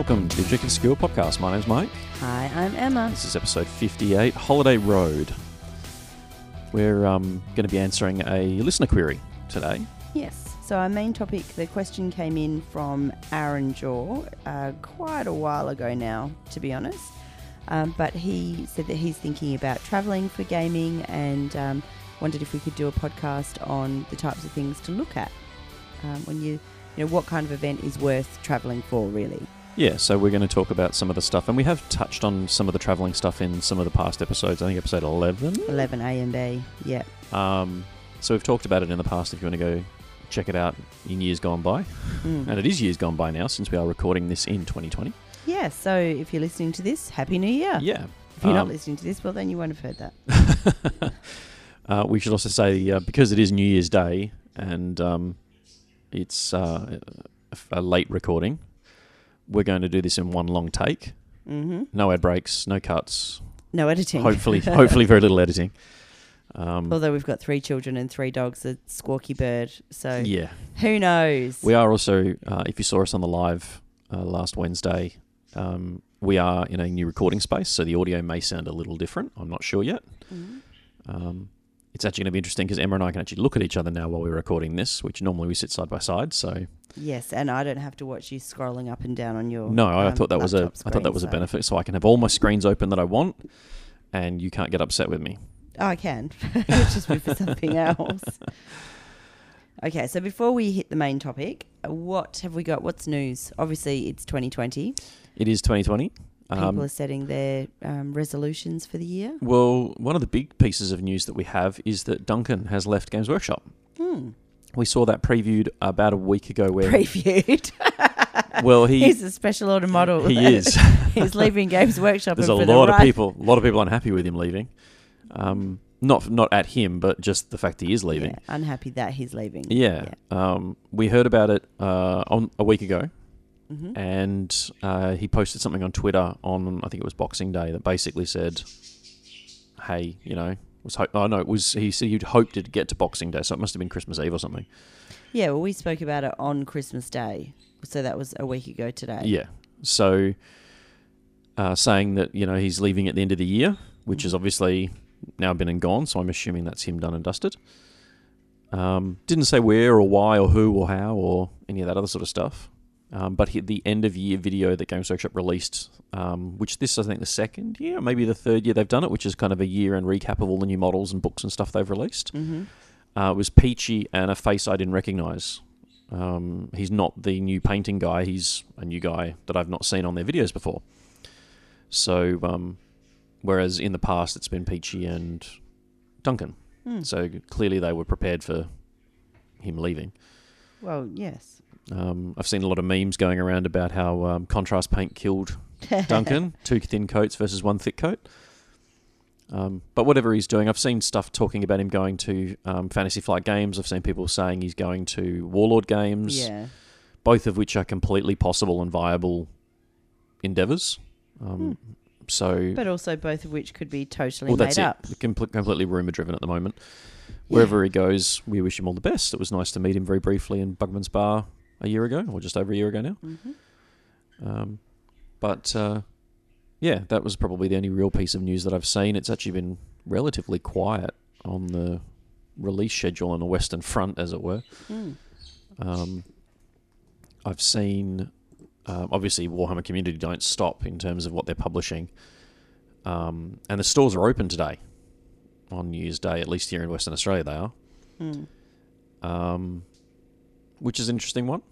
Welcome to the Objective Skill Podcast. My name's Mike. Hi, I'm Emma. This is episode 58, Holiday Road. We're going to be answering a listener query today. Yes. So our main topic, the question came in from Aaron Jaw quite a while ago now, to be honest. But he said that he's thinking about travelling for gaming and wondered if we could do a podcast on the types of things to look at when you know, what kind of event is worth travelling for, really. Yeah, so we're going to talk about some of the stuff, and we have touched on some of the travelling stuff in some of the past episodes. I think episode 11. 11 A and B, yeah. So we've talked about it in the past if you want to go check it out in years gone by. And it is years gone by now since we are recording this in 2020. Yeah, so if you're listening to this, Happy New Year. Yeah. If you're not listening to this, well, then you won't have heard that. We should also say, because it is New Year's Day and it's a late recording, we're going to do this in one long take. Mm-hmm. No ad breaks, no cuts. No editing. Hopefully very little editing. Although we've got 3 children and 3 dogs, a squawky bird. So yeah, who knows? We are also, if you saw us on the live last Wednesday, we are in a new recording space, so the audio may sound a little different. I'm not sure yet. Mm-hmm. It's actually going to be interesting because Emma and I can actually look at each other now while we're recording this, which normally we sit side by side. So yes, and I don't have to watch you scrolling up and down on your I thought that was a benefit, so I can have all my screens open that I want, and you can't get upset with me. Oh, I can. Just move for something else. Okay, so before we hit the main topic, what have we got? What's news? Obviously, it's 2020. It is 2020. People are setting their resolutions for the year. Well, one of the big pieces of news that we have is that Duncan has left Games Workshop. We saw that previewed about a week ago. Previewed? Well, he's a special order model. He is. He's leaving Games Workshop. There's a lot of people unhappy with him leaving. Not at him, but just the fact he is leaving. Yeah, unhappy that he's leaving. Yeah. We heard about it on a week ago. Mm-hmm. And he posted something on Twitter on, I think it was Boxing Day, that basically said, hey, he said he'd hoped to get to Boxing Day, so it must have been Christmas Eve or something. Yeah, well, we spoke about it on Christmas Day, so that was a week ago today. Yeah, so saying that, he's leaving at the end of the year, which is obviously now been and gone, so I'm assuming that's him done and dusted. Didn't say where or why or who or how or any of that other sort of stuff. But the end of year video that Games Workshop released, which this I think the second year, maybe the third year they've done it, which is kind of a year-end recap of all the new models and books and stuff they've released, was Peachy and a face I didn't recognise. He's not the new painting guy, he's a new guy that I've not seen on their videos before. So, whereas in the past it's been Peachy and Duncan. So clearly they were prepared for him leaving. Well, yes. I've seen a lot of memes going around about how contrast paint killed Duncan, 2 thin coats versus 1 thick coat. But whatever he's doing, I've seen stuff talking about him going to Fantasy Flight Games. I've seen people saying he's going to Warlord Games, both of which are completely possible and viable endeavours. But also both of which could be totally made up. Completely rumour-driven at the moment. Wherever he goes, we wish him all the best. It was nice to meet him very briefly in Bugman's Bar a year ago, or just over a year ago now. Mm-hmm. That was probably the only real piece of news that I've seen. It's actually been relatively quiet on the release schedule on the Western Front, as it were. I've seen, obviously, Warhammer Community don't stop in terms of what they're publishing. And the stores are open today. On New Year's Day, at least here in Western Australia, they are. Which is an interesting one.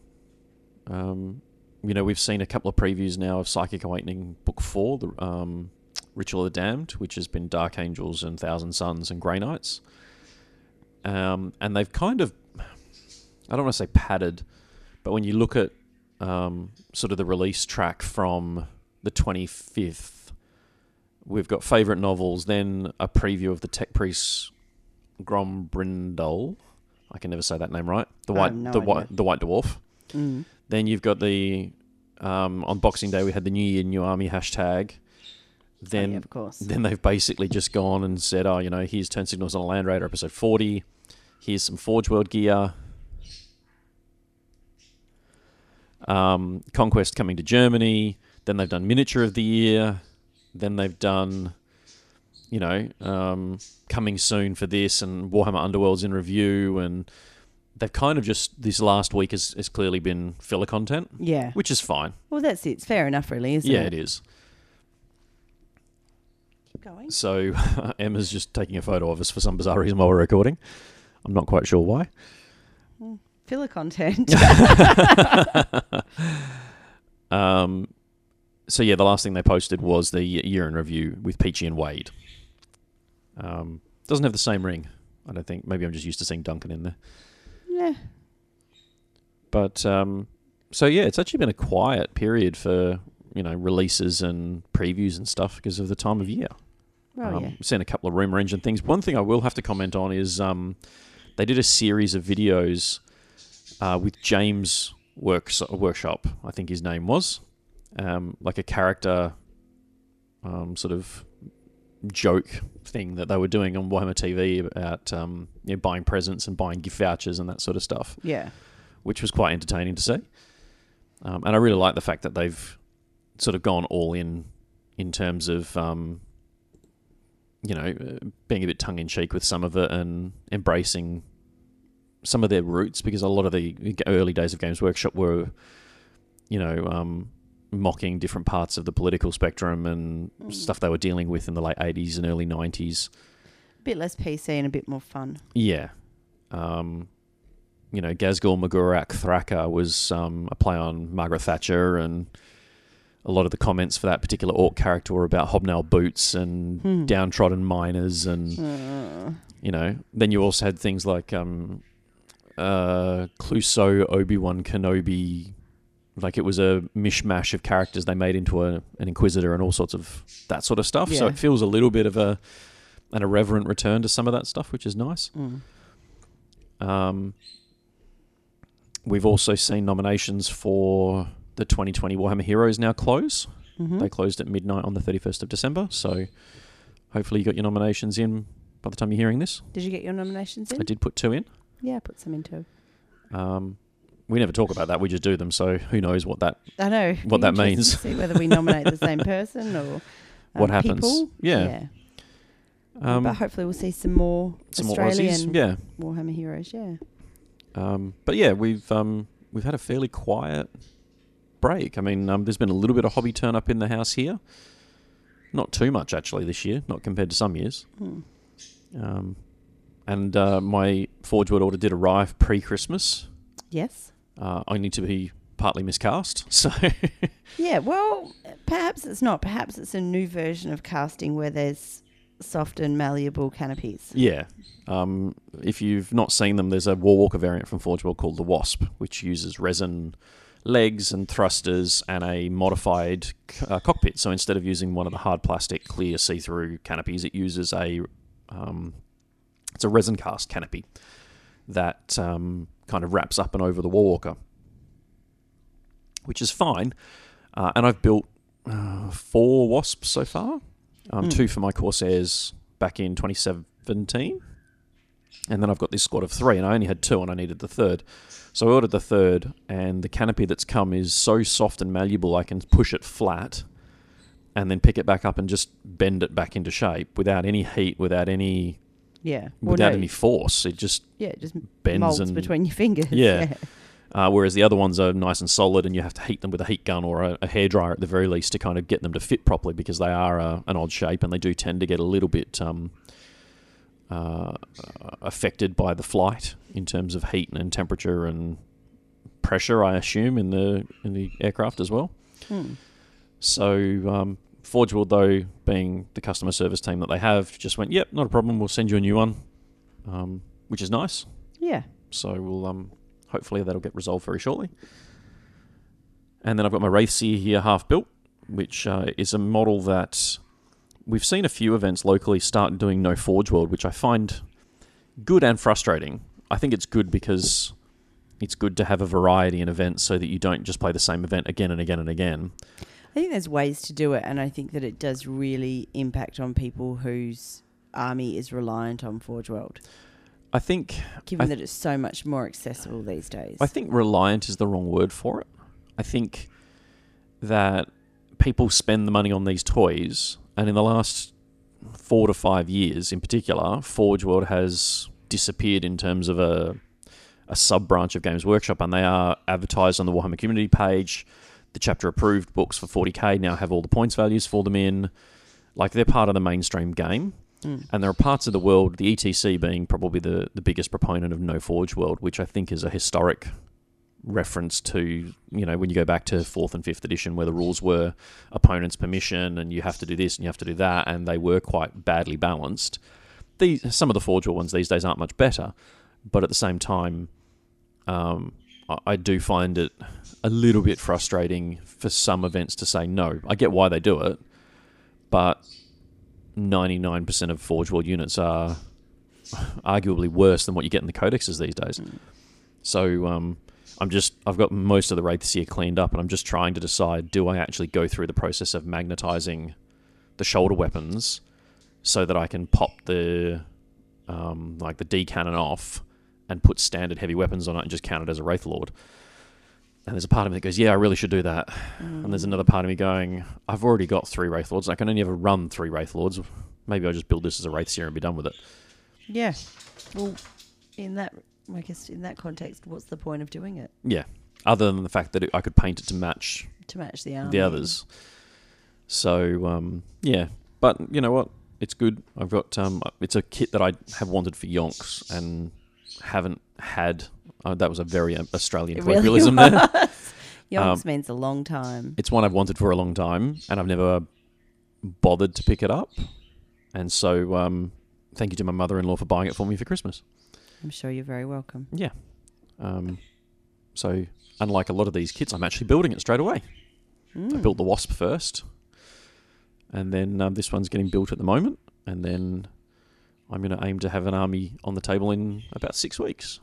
We've seen a couple of previews now of Psychic Awakening Book 4, the Ritual of the Damned, which has been Dark Angels and Thousand Suns and Grey Knights. And they've kind of, I don't want to say padded, but when you look at sort of the release track from the 25th, we've got favourite novels, then a preview of the Tech Priest Grombrindal. I can never say that name right. The White Dwarf. Then you've got the on Boxing Day we had the New Year New Army hashtag. Then of course. Then they've basically just gone and said, here's Turn Signals on a Land Raider episode 40. Here's some Forge World gear. Conquest coming to Germany. Then they've done Miniature of the Year. Then they've done, coming soon for this, and Warhammer Underworld's in review, and they've kind of just, this last week has clearly been filler content. Yeah. Which is fine. Well, that's it. It's fair enough, really, isn't it? Yeah, it is. Keep going. So Emma's just taking a photo of us for some bizarre reason while we're recording. I'm not quite sure why. Filler content. So yeah, the last thing they posted was the year in review with Peachy and Wade. Doesn't have the same ring, I don't think. Maybe I'm just used to seeing Duncan in there. Yeah. But so yeah, it's actually been a quiet period for releases and previews and stuff because of the time of year. Oh, yeah. Seen a couple of Rumour Engine things. One thing I will have to comment on is they did a series of videos with James Workshop, I think his name was. Like a character sort of joke thing that they were doing on Warhammer TV about buying presents and buying gift vouchers and that sort of stuff. Yeah. Which was quite entertaining to see. And I really like the fact that they've sort of gone all in terms of being a bit tongue-in-cheek with some of it and embracing some of their roots, because a lot of the early days of Games Workshop were mocking different parts of the political spectrum and stuff they were dealing with in the late 80s and early 90s. A bit less PC and a bit more fun. Yeah. Gazgul Magurak Thraka was a play on Margaret Thatcher, and a lot of the comments for that particular orc character were about hobnail boots and downtrodden miners, and then you also had things like Clouseau, Obi-Wan Kenobi. Like, it was a mishmash of characters they made into an Inquisitor and all sorts of that sort of stuff. Yeah. So it feels a little bit of an irreverent return to some of that stuff, which is nice. We've also seen nominations for the 2020 Warhammer Heroes now close. They closed at midnight on the 31st of December. So hopefully you got your nominations in by the time you're hearing this. Did you get your nominations in? I did put 2 in. Yeah, I put some in too. We never talk about that. We just do them. So who knows what that I know what that means. To see whether we nominate the same person or what happens. People. Yeah. But hopefully we'll see some more Australian Aussies. Warhammer Heroes. Yeah. But yeah, we've had a fairly quiet break. I mean, there's been a little bit of hobby turn up in the house here. Not too much actually this year, not compared to some years. And my Forge World order did arrive pre-Christmas. Yes. Only to be partly miscast. So yeah, well, perhaps it's not. Perhaps it's a new version of casting where there's soft and malleable canopies. Yeah. If you've not seen them, there's a Warwalker variant from Forge World called the Wasp, which uses resin legs and thrusters and a modified cockpit. So instead of using one of the hard plastic clear see-through canopies, it uses it's a resin cast canopy that kind of wraps up and over the Warwalker, which is fine. And I've built 4 Wasps so far. 2 for my Corsairs back in 2017. And then I've got this squad of 3, and I only had 2 and I needed the third. So I ordered the third, and the canopy that's come is so soft and malleable I can push it flat and then pick it back up and just bend it back into shape without any heat, without any any force. It just bends molds and between your fingers. Yeah. Whereas the other ones are nice and solid, and you have to heat them with a heat gun or a hairdryer at the very least to kind of get them to fit properly, because they are an odd shape and they do tend to get a little bit affected by the flight in terms of heat and temperature and pressure, I assume, in the aircraft as well. So Forge World, though, being the customer service team that they have, just went, yep, not a problem, we'll send you a new one, which is nice. Yeah. So we'll hopefully that'll get resolved very shortly. And then I've got my Wraithseer here half built, which is a model that we've seen a few events locally start doing no Forge World, which I find good and frustrating. I think it's good because it's good to have a variety in events so that you don't just play the same event again and again and again. I think there's ways to do it, and I think that it does really impact on people whose army is reliant on Forge World. I think... Given that it's so much more accessible these days. I think reliant is the wrong word for it. I think that people spend the money on these toys, and in the last 4 to 5 years in particular, Forge World has disappeared in terms of a sub-branch of Games Workshop, and they are advertised on the Warhammer community page. The chapter-approved books for 40k now have all the points values for them in. Like, they're part of the mainstream game. And there are parts of the world, the ETC being probably the biggest proponent of No Forge World, which I think is a historic reference to, when you go back to 4th and 5th edition, where the rules were opponent's permission and you have to do this and you have to do that, and they were quite badly balanced. Some of the Forge World ones these days aren't much better, but at the same time, I do find it a little bit frustrating for some events to say no. I get why they do it, but 99% of Forge World units are arguably worse than what you get in the codexes these days. So I've got most of the Wraiths here cleaned up, and I'm just trying to decide, do I actually go through the process of magnetizing the shoulder weapons so that I can pop the D cannon off and put standard heavy weapons on it and just count it as a Wraith Lord? And there's a part of me that goes, yeah, I really should do that. And there's another part of me going, I've already got 3 Wraith Lords. I can only ever run 3 Wraith Lords. Maybe I'll just build this as a Wraith Seer and be done with it. Yeah. Well, in that context, what's the point of doing it? Yeah. Other than the fact that I could paint it to match the army. The others. So, yeah. But you know what? It's good. I've got... it's a kit that I have wanted for Yonks and haven't had... that was a very Australian colloquialism there. Yonks means a long time. It's one I've wanted for a long time, and I've never bothered to pick it up. And so, thank you to my mother-in-law for buying it for me for Christmas. I'm sure you're very welcome. Yeah. So, unlike a lot of these kits, I'm actually building it straight away. I built the Wasp first, and then this one's getting built at the moment, and then I'm going to aim to have an army on the table in about 6 weeks.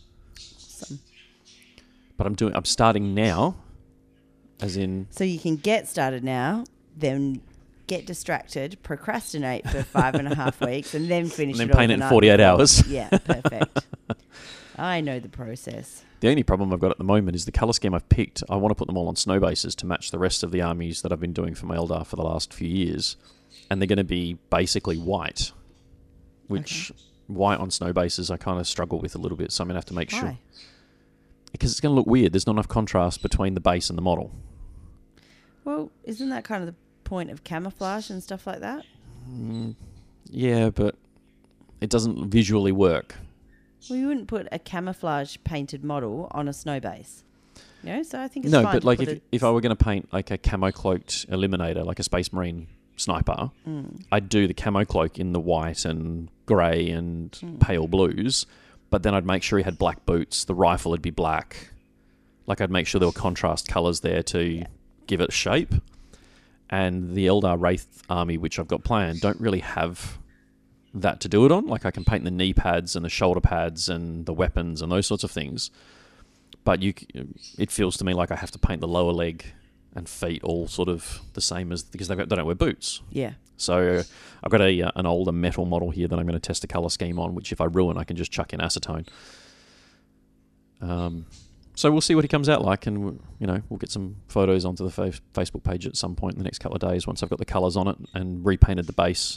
But I'm starting now, as in... So you can get started now, then get distracted, procrastinate for 5.5 weeks, and then finish and it then paint it in 48 hours. Yeah, perfect. I know the process. The only problem I've got at the moment is the colour scheme I've picked. I want to put them all on snow bases to match the rest of the armies that I've been doing for my Eldar for the last few years. And they're going to be basically white, which white on snow bases I kind of struggle with a little bit, so I'm going to have to make sure... Because it's going to look weird. There's not enough contrast between the base and the model. Well, isn't that kind of the point of camouflage and stuff like that? Yeah, but it doesn't visually work. Well, you wouldn't put a camouflage painted model on a snow base. So I think it's fine. No, but like if I were going to paint like a camo cloaked Eliminator, like a Space Marine sniper, I'd do the camo cloak in the white and grey and pale blues. But then I'd make sure he had black boots. The rifle would be black. Like, I'd make sure there were contrast colours there to give it shape. And the Eldar Wraith army, which I've got planned, don't really have that to do it on. Like, I can paint the knee pads and the shoulder pads and the weapons and those sorts of things. But it feels to me like I have to paint the lower leg and feet all sort of the same because they don't wear boots. Yeah. So I've got an older metal model here that I'm going to test a colour scheme on, which if I ruin, I can just chuck in acetone. So we'll see what he comes out like, and we'll get some photos onto the Facebook page at some point in the next couple of days once I've got the colours on it and repainted the base.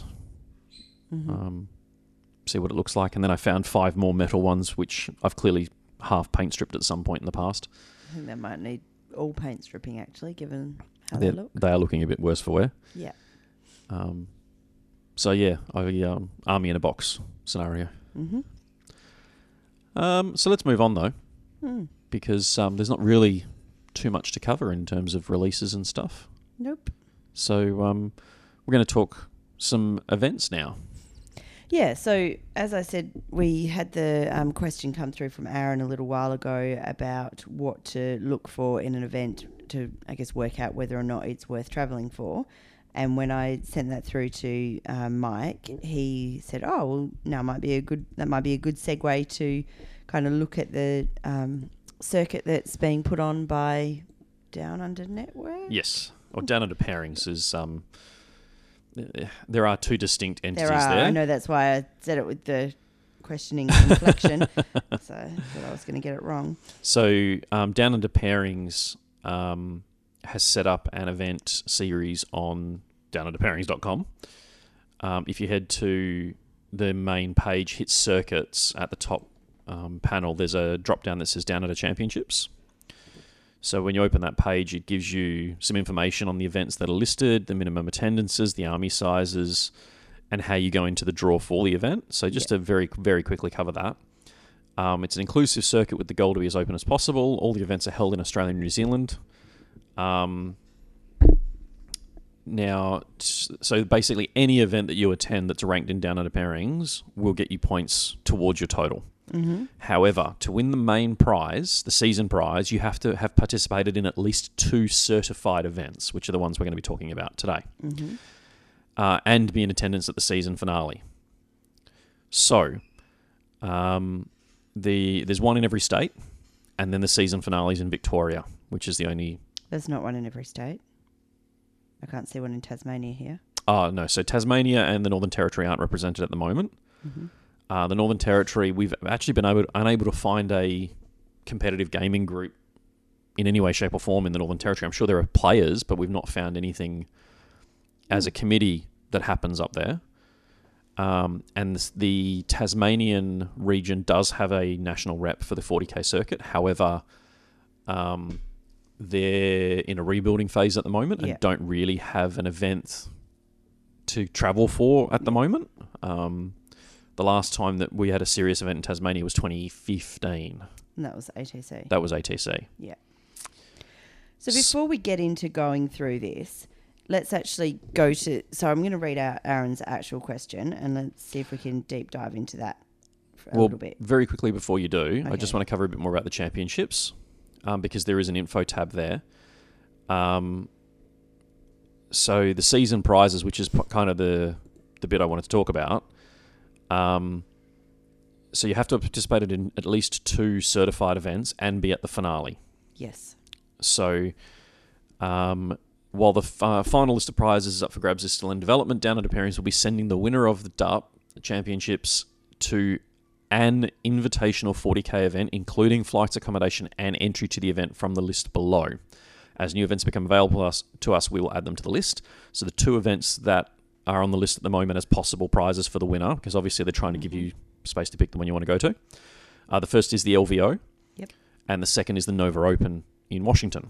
See what it looks like. And then I found 5 more metal ones, which I've clearly half paint stripped at some point in the past. I think they might need all paint stripping, actually, given how they look. They are looking a bit worse for wear. Yeah. So yeah, army in a box scenario. So let's move on though, because there's not really too much to cover in terms of releases and stuff. Nope. So we're going to talk some events now. Yeah, so as I said, we had the question come through from Aaron a little while ago about what to look for in an event to, I guess, work out whether or not it's worth travelling for. And when I sent that through to Mike, he said, "Oh, well, that might be a good segue to kind of look at the circuit that's being put on by Down Under Network." Yes, or Down Under Pairings is. There are 2 distinct entities there. I know, that's why I said it with the questioning inflection. So I thought I was going to get it wrong. So Down Under Pairings has set up an event series on downunderpairings.com. If you head to the main page, hit circuits at the top panel, there's a drop down that says Down Under Championships. So when you open that page, it gives you some information on the events that are listed, the minimum attendances, the army sizes, and how you go into the draw for the event. So just to very, very quickly cover that. It's an inclusive circuit with the goal to be as open as possible. All the events are held in Australia and New Zealand. Now, so basically any event that you attend that's ranked in Down Under Pairings will get you points towards your total. Mm-hmm. However, to win the main prize, the season prize, you have to have participated in at least 2 certified events, which are the ones we're going to be talking about today, and be in attendance at the season finale. So, there's one in every state, and then the season finale is in Victoria, which is the only... There's not one in every state. I can't see one in Tasmania here. Oh, no. So Tasmania and the Northern Territory aren't represented at the moment. Mm-hmm. The Northern Territory, we've actually been unable to find a competitive gaming group in any way, shape or form in the Northern Territory. I'm sure there are players, but we've not found anything as a committee that happens up there. And the Tasmanian region does have a national rep for the 40k circuit. However, they're in a rebuilding phase at the moment and don't really have an event to travel for at the moment. The last time that we had a serious event in Tasmania was 2015. And that was ATC. That was ATC. Yeah. So before we get into going through this, let's actually go to... So I'm going to read out Aaron's actual question and let's see if we can deep dive into that for a little bit. Very quickly before you do, I just want to cover a bit more about the championships because there is an info tab there. So the season prizes, which is kind of the bit I wanted to talk about... so you have to have participated in at least 2 certified events and be at the finale. Yes. So, while the final list of prizes is up for grabs is still in development, Down Under Pairings will be sending the winner of the DARP championships to an invitational 40k event, including flights, accommodation, and entry to the event from the list below. As new events become available to us, we will add them to the list. So the 2 events that are on the list at the moment as possible prizes for the winner, because obviously they're trying to give you space to pick the one you want to go to. The first is the LVO, and the second is the Nova Open in Washington.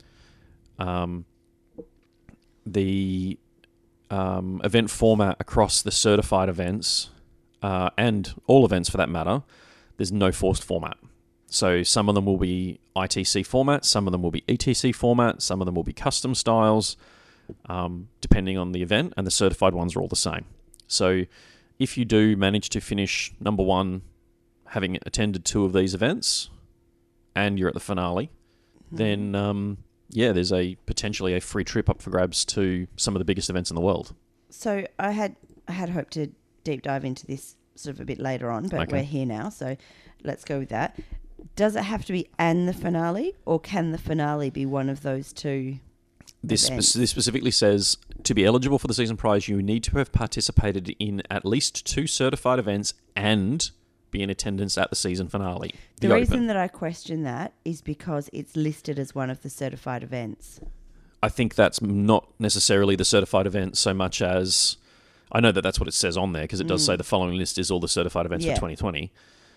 The event format across the certified events, and all events for that matter, there's no forced format. So some of them will be ITC format, some of them will be ETC format, some of them will be custom styles, depending on the event, and the certified ones are all the same. So if you do manage to finish number 1, having attended 2 of these events, and you're at the finale, then there's potentially a free trip up for grabs to some of the biggest events in the world. So I had hoped to deep dive into this sort of a bit later on, but we're here now, so let's go with that. Does it have to be the finale, or can the finale be one of those 2? This specifically says, to be eligible for the season prize, you need to have participated in at least 2 certified events and be in attendance at the season finale. The reason that I question that is because it's listed as one of the certified events. I think that's not necessarily the certified event so much as... I know that that's what it says on there, because it does say the following list is all the certified events for 2020.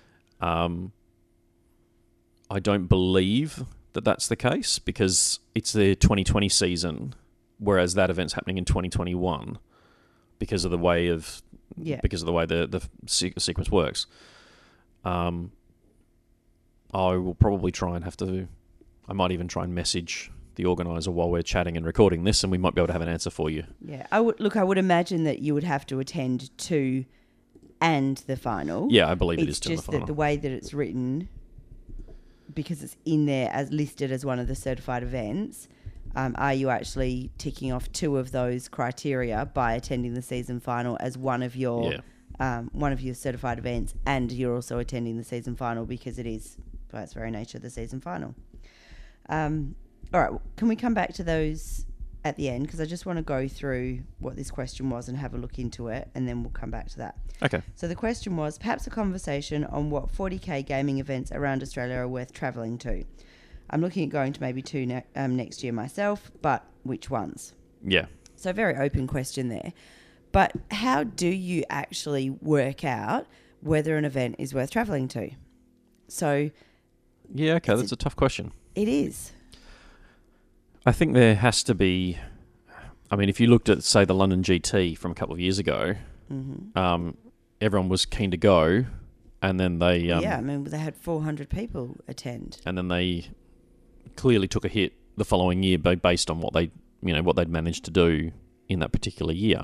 I don't believe that that's the case, because it's the 2020 season, whereas that event's happening in 2021 because of the way the sequence works. I will probably I might even try and message the organizer while we're chatting and recording this, and we might be able to have an answer for you. Yeah, I would imagine that you would have to attend 2 and the final. Yeah, I believe it is to the final. It's just that the way that it's written, because it's in there as listed as one of the certified events, are you actually ticking off 2 of those criteria by attending the season final as one of your certified events, and you're also attending the season final because it is, by its very nature, the season final. All right, can we come back to those at the end? Because I just want to go through what this question was and have a look into it, and then we'll come back to that. Okay. So the question was, perhaps a conversation on what 40k gaming events around Australia are worth travelling to. I'm looking at going to maybe 2 next year myself, but which ones? Yeah. So very open question there. But how do you actually work out whether an event is worth travelling to? So Yeah, okay, that's a tough question. it is. I think there has to be... I mean, if you looked at, say, the London GT from a couple of years ago, everyone was keen to go, and then they... yeah, I mean, they had 400 people attend. And then they clearly took a hit the following year based on what they, what they'd managed to do in that particular year.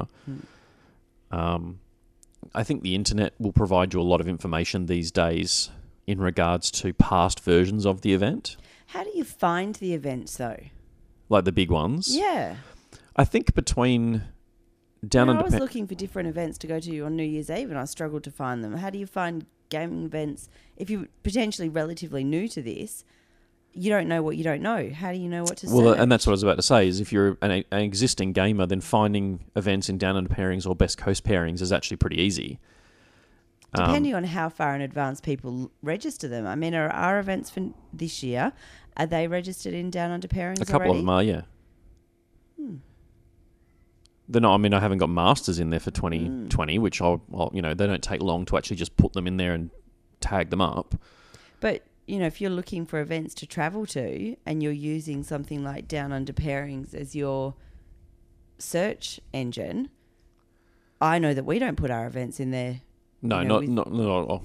I think the internet will provide you a lot of information these days in regards to past versions of the event. How do you find the events, though? Like the big ones? Yeah. I think between down and... I was looking for different events to go to on New Year's Eve and I struggled to find them. How do you find gaming events? If you're potentially relatively new to this, you don't know what you don't know. How do you know what to search? Well, and that's what I was about to say, is if you're an existing gamer, then finding events in Down Under pairings or Best Coast pairings is actually pretty easy. Depending on how far in advance people register them. I mean, are our events for this year, are they registered in Down Under pairings A couple already? of them are, yeah. They're not, I mean, I haven't got Masters in there for 2020, which I'll, they don't take long to actually just put them in there and tag them up. But, if you're looking for events to travel to and you're using something like Down Under pairings as your search engine, I know that we don't put our events in there. No, not at all.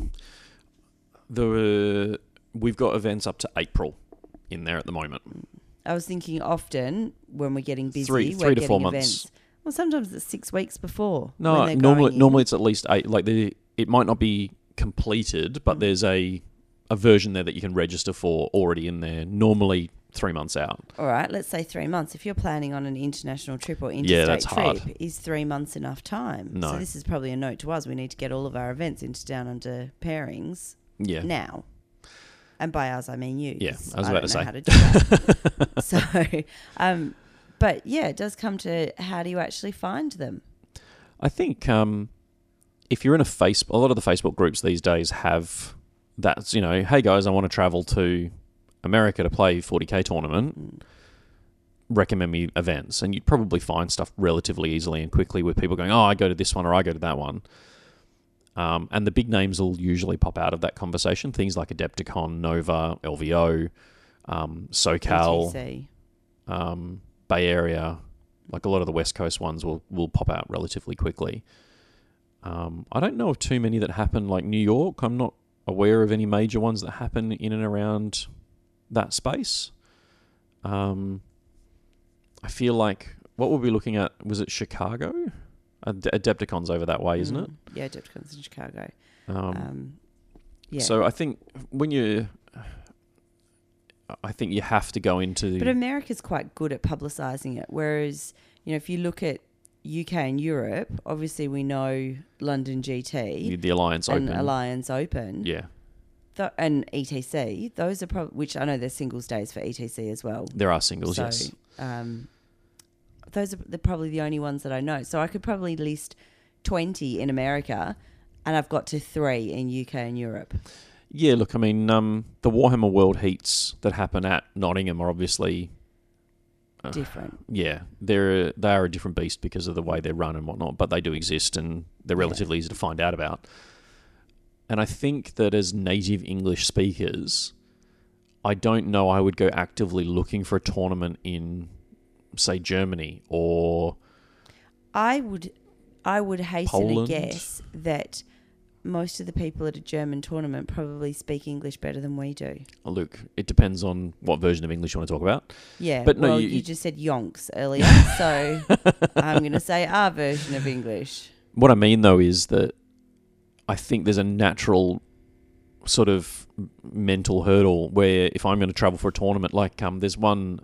We've got events up to April in there at the moment. I was thinking often when we're getting busy, three we're to 4 getting months. events. Well, sometimes it's 6 weeks before. No, when they're going in. normally it's at least 8. Like it might not be completed, but there's a version there that you can register for already in there. Normally 3 months out. All right, let's say 3 months. If you're planning on an international trip or interstate that's trip, hard. is 3 months enough time? No. So this is probably a note to us. We need to get all of our events into Down Under pairings now. And by us, I mean you. Yeah, I was about to say. How to do that. So, but yeah, it does come to how do you actually find them? I think if you're in a lot of the Facebook groups these days have that, hey guys, I want to travel to America to play 40K tournament. Recommend me events. And you'd probably find stuff relatively easily and quickly with people going, oh, I go to this one or I go to that one. And the big names will usually pop out of that conversation. Things like Adepticon, Nova, LVO, SoCal, ETC. Bay Area. Like a lot of the West Coast ones will pop out relatively quickly. I don't know of too many that happen like New York. I'm not aware of any major ones that happen in and around that space. I feel like what we'll be looking at, was it Chicago? Adepticon's over that way, isn't it? Yeah, Adepticon's in Chicago. Yeah. So I think I think you have to go into... But America's quite good at publicising it, whereas, if you look at UK and Europe, obviously we know London GT... The Alliance Open. And Alliance Open. Yeah. And ETC, those are probably... Which I know there's singles days for ETC as well. There are singles, yes. Those are probably the only ones that I know. So I could probably list 20 in America, and I've got to 3 in UK and Europe. Yeah, look, I mean, the Warhammer World Heats that happen at Nottingham are obviously... different. Yeah, they are a different beast because of the way they're run and whatnot, but they do exist and they're relatively easy to find out about. And I think that as native English speakers, I don't know I would go actively looking for a tournament in, say, Germany or... I would hasten Poland? to guess that most of the people at a German tournament probably speak English better than we do. Look, it depends on what version of English you want to talk about. Yeah, but well, no, you just said yonks earlier, so I'm going to say our version of English. What I mean, though, is that I think there's a natural sort of mental hurdle where if I'm going to travel for a tournament, like there's one...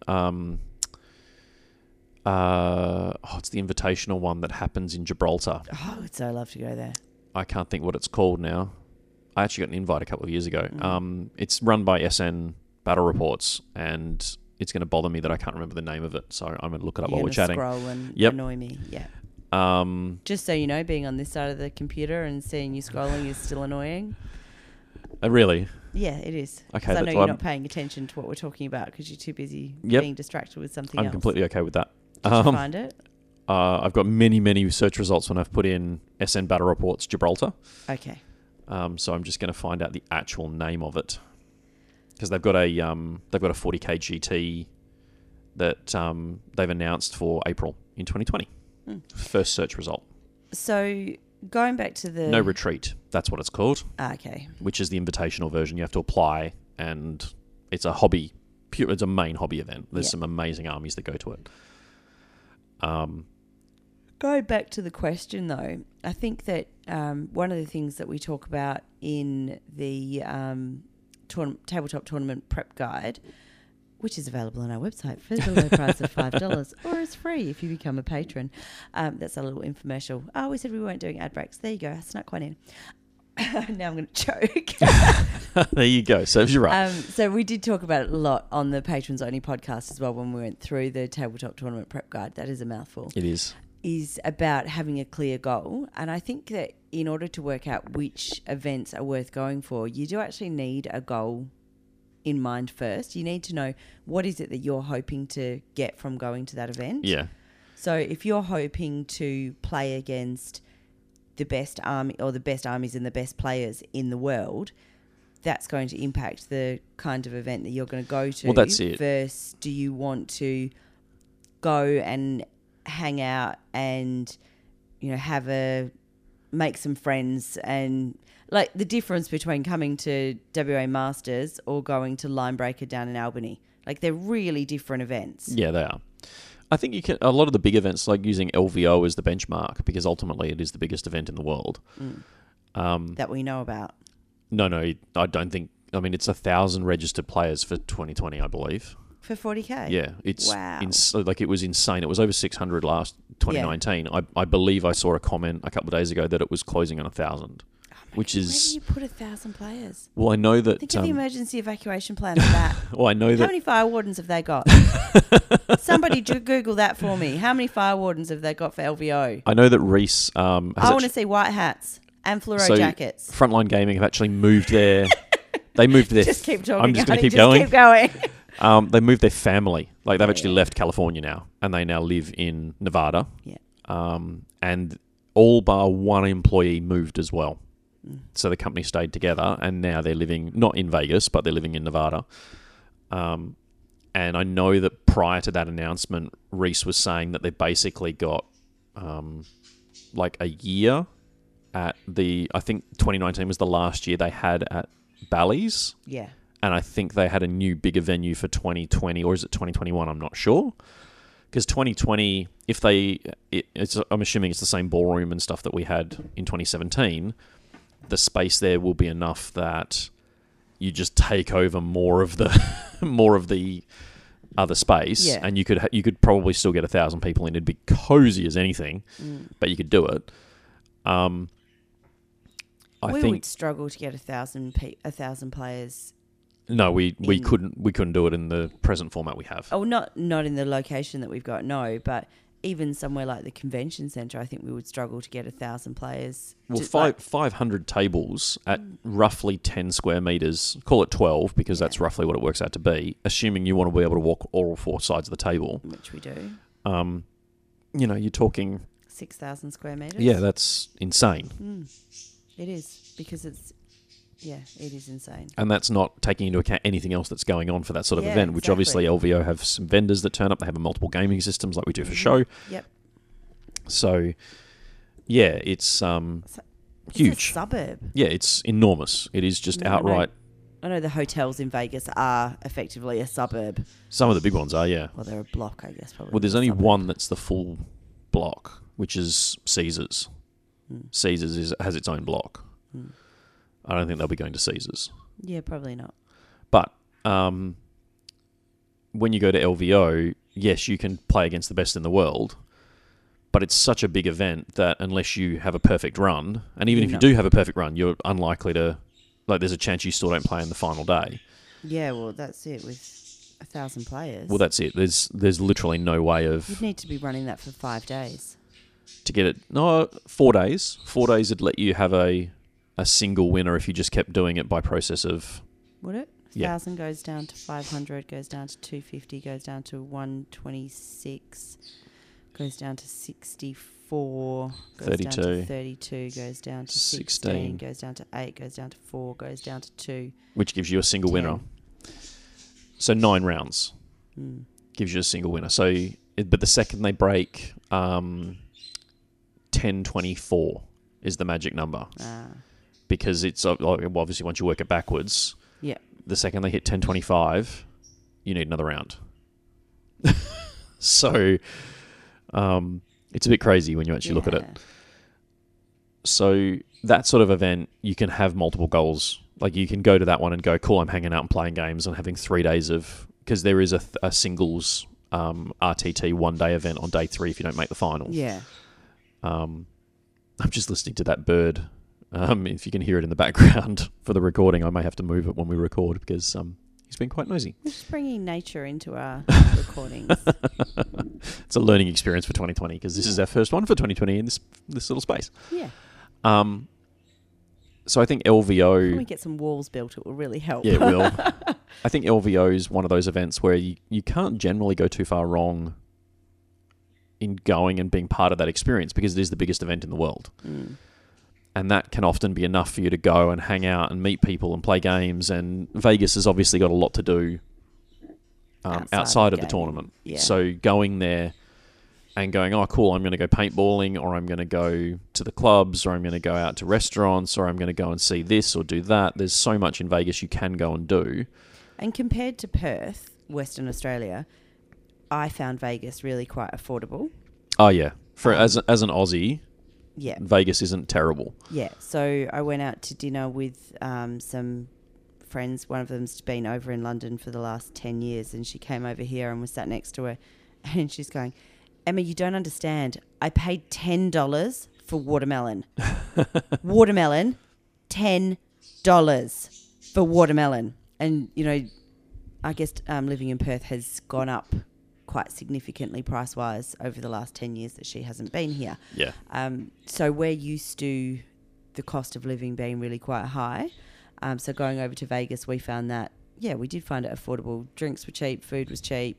it's the invitational one that happens in Gibraltar. Oh, I'd so love to go there. I can't think what it's called now. I actually got an invite a couple of years ago. It's run by SN Battle Reports, and it's going to bother me that I can't remember the name of it, so I'm going to look it up while we're chatting. Scroll and annoy me, yeah. Just so you know, being on this side of the computer and seeing you scrolling is still annoying. Really? Yeah, it is. Okay, 'Cause I know that's you're why not paying attention to what we're talking about because you're too busy Yep. being distracted with something I'm else. completely okay with that. Did you find it? I've got many search results when I've put in SN Battle Reports Gibraltar. Okay. So I'm just going to find out the actual name of it because they've got a 40k GT that they've announced for April in 2020. First search result. So going back to the No Retreat, that's what it's called. Okay. Which is the invitational version. You have to apply, and it's a hobby. It's a main hobby event. There's some amazing armies that go to it. Going back to the question, though, I think that one of the things that we talk about in the tabletop tournament prep guide, which is available on our website for the low price of $5, or is free if you become a patron. That's a little infomercial. Oh, we said we weren't doing ad breaks. There you go. I snuck one in. Now I'm going to choke. There you go. Serves you right. So we did talk about it a lot on the Patrons Only podcast as well when we went through the tabletop tournament prep guide. That is a mouthful. It is About having a clear goal. And I think that in order to work out which events are worth going for, you do actually need a goal in mind first. You need to know what is it that you're hoping to get from going to that event. Yeah. So if you're hoping to play against the best army or the best armies and the best players in the world, that's going to impact the kind of event that you're going to go to. Well, that's it. Versus, do you want to go and hang out and, make some friends, and like the difference between coming to WA Masters or going to Linebreaker down in Albany. Like they're really different events. Yeah, they are. I think you can. A lot of the big events, like using LVO as the benchmark, because ultimately it is the biggest event in the world. That we know about. No, I don't think. I mean, it's 1,000 registered players for 2020, I believe. For 40k? Yeah, it's wow. It was insane. It was over 600 last 2019. Yeah. I believe I saw a comment a couple of days ago that it was closing on 1,000. Which God, is... Where do you put 1,000 players? Well, I know that... Think of the emergency evacuation plan of that. Well, I know that... How many fire wardens have they got? Somebody Google that for me. How many fire wardens have they got for LVO? I know that Reese... I want to see white hats and fluoro jackets. Frontline Gaming have actually moved their... They moved their... Just keep talking. I'm just going to keep going. They moved their family. Like, they've actually left California now, and they now live in Nevada. Yeah. And all bar one employee moved as well. So the company stayed together, and now they're living, not in Vegas, but they're living in Nevada. And I know that prior to that announcement, Reese was saying that they basically got like a year at I think 2019 was the last year they had at Bally's. Yeah. And I think they had a new bigger venue for 2020, or is it 2021? I'm not sure. Because 2020, I'm assuming it's the same ballroom and stuff that we had in 2017. The space there will be enough that you just take over more of the other space, and you could probably still get 1,000 people in. It'd be cozy as anything, but you could do it. We would struggle to get 1,000 players. No, we couldn't do it in the present format we have. Oh, not in the location that we've got. No, but even somewhere like the convention centre, I think we would struggle to get 1,000 players. Well, 500 tables at roughly 10 square metres, call it 12 because that's roughly what it works out to be, assuming you want to be able to walk all four sides of the table. Which we do. You're talking... 6,000 square metres? Yeah, that's insane. It is, because it is insane. And that's not taking into account anything else that's going on for that sort of event, which obviously LVO have some vendors that turn up. They have multiple gaming systems like we do for show. Yep. So, yeah, it's huge. It's a suburb. Yeah, it's enormous. It is just outright... I know the hotels in Vegas are effectively a suburb. Some of the big ones are, yeah. Well, they're a block, I guess, probably. Well, there's only one that's the full block, which is Caesars. Caesars has its own block. I don't think they'll be going to Caesars. Yeah, probably not. But when you go to LVO, yes, you can play against the best in the world, but it's such a big event that unless you have a perfect run, and even if you do have a perfect run, you're unlikely to... Like, there's a chance you still don't play in the final day. Yeah, well, that's it with 1,000 players. Well, that's it. There's literally no way of... You'd need to be running that for 5 days. To get it... No, 4 days. 4 days would let you have a a single winner if you just kept doing it by process of... Would it? Yeah. 1,000 goes down to 500, goes down to 250, goes down to 126, goes down to 64, goes 32. down to 32, goes down to 16, 16. goes down to 8, goes down to 4, goes down to 2. Which gives you a single 10. winner. So 9 rounds gives you a single winner. So, but the second they break 1024 is the magic number. Because it's obviously once you work it backwards, the second they hit 1025, you need another round. So it's a bit crazy when you actually look at it. So that sort of event, you can have multiple goals. Like you can go to that one and go, cool, I'm hanging out and playing games and having 3 days of... Because there is a singles RTT 1 day event on day 3 if you don't make the final. Yeah. I'm just listening to that bird. If you can hear it in the background for the recording, I may have to move it when we record because he's been quite noisy. We're just bringing nature into our recordings. It's a learning experience for 2020 because this is our first one for 2020 in this little space. Yeah. So I think LVO... When we get some walls built, it will really help. Yeah, it will. I think LVO is one of those events where you can't generally go too far wrong in going and being part of that experience because it is the biggest event in the world. And that can often be enough for you to go and hang out and meet people and play games. And Vegas has obviously got a lot to do outside of the tournament. Yeah. So going there and going, oh, cool, I'm going to go paintballing or I'm going to go to the clubs or I'm going to go out to restaurants or I'm going to go and see this or do that. There's so much in Vegas you can go and do. And compared to Perth, Western Australia, I found Vegas really quite affordable. Oh, yeah. As an Aussie... Yeah. Vegas isn't terrible. Yeah. So I went out to dinner with some friends. One of them's been over in London for the last 10 years and she came over here and was sat next to her and she's going, Emma, you don't understand. I paid $10 for watermelon. Watermelon, $10 for watermelon. And, you know, I guess living in Perth has gone up quite significantly price-wise over the last 10 years that she hasn't been here. Yeah. So we're used to the cost of living being really quite high. So going over to Vegas, we found that, we did find it affordable. Drinks were cheap, food was cheap.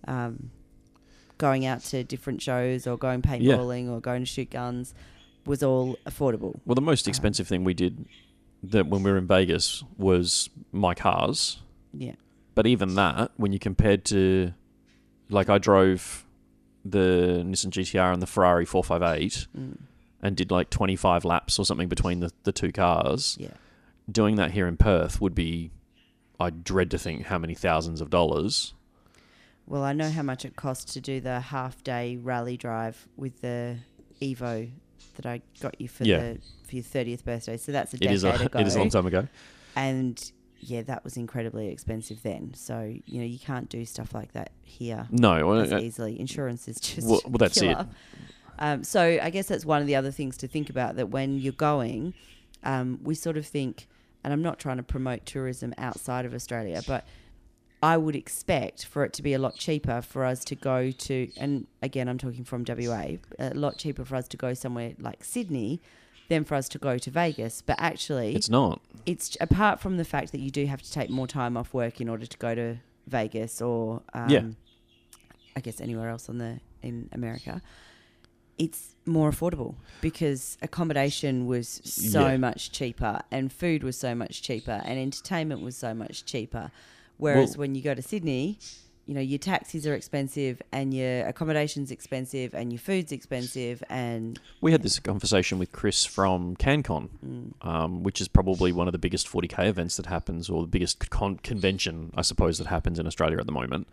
Going out to different shows or going paintballing or going to shoot guns was all affordable. Well, the most expensive thing we did that when we were in Vegas was my cars. Yeah. But even that, when you compared to... Like, I drove the Nissan GTR and the Ferrari 458 and did like 25 laps or something between the two cars. Yeah. Doing that here in Perth would be... I dread to think how many thousands of dollars. Well, I know how much it costs to do the half-day rally drive with the Evo that I got you for your 30th birthday. So that's a decade ago. It is a long time ago. And... yeah, that was incredibly expensive then. So, you know, you can't do stuff like that here as easily. Insurance is just well, that's killer. it. So I guess that's one of the other things to think about, that when you're going, we sort of think, and I'm not trying to promote tourism outside of Australia, but I would expect for it to be a lot cheaper for us to go to, and again, I'm talking from WA, a lot cheaper for us to go somewhere like Sydney than for us to go to Vegas. But actually... it's not. It's apart from the fact that you do have to take more time off work in order to go to Vegas or I guess anywhere else in America, it's more affordable because accommodation was so much cheaper and food was so much cheaper and entertainment was so much cheaper. Whereas when you go to Sydney, you know, your taxis are expensive and your accommodation's expensive and your food's expensive. And we had this conversation with Chris from CanCon, which is probably one of the biggest 40K events that happens, or the biggest convention, I suppose, that happens in Australia at the moment.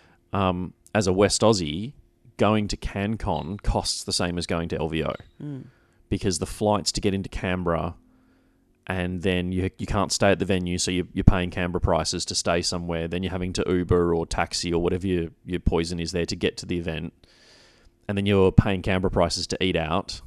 As a West Aussie, going to CanCon costs the same as going to LVO because the flights to get into Canberra, and then you can't stay at the venue, so you're paying Canberra prices to stay somewhere. Then you're having to Uber or taxi or whatever your poison is there to get to the event. And then you're paying Canberra prices to eat out.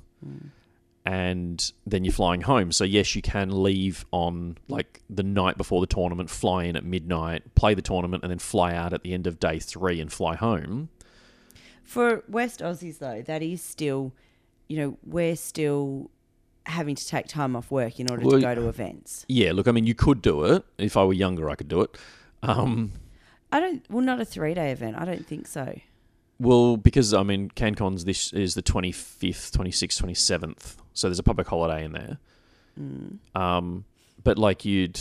And then you're flying home. So yes, you can leave on like the night before the tournament, fly in at midnight, play the tournament, and then fly out at the end of day 3 and fly home. For West Aussies, though, that is still, you know, we're still having to take time off work in order Well, to go to events. Yeah, look, I mean, you could do it. If I were younger, I could do it. Not a 3-day event. I don't think so. Well, because, I mean, CanCon's this is the 25th, 26th, 27th. So there's a public holiday in there. But, like, you'd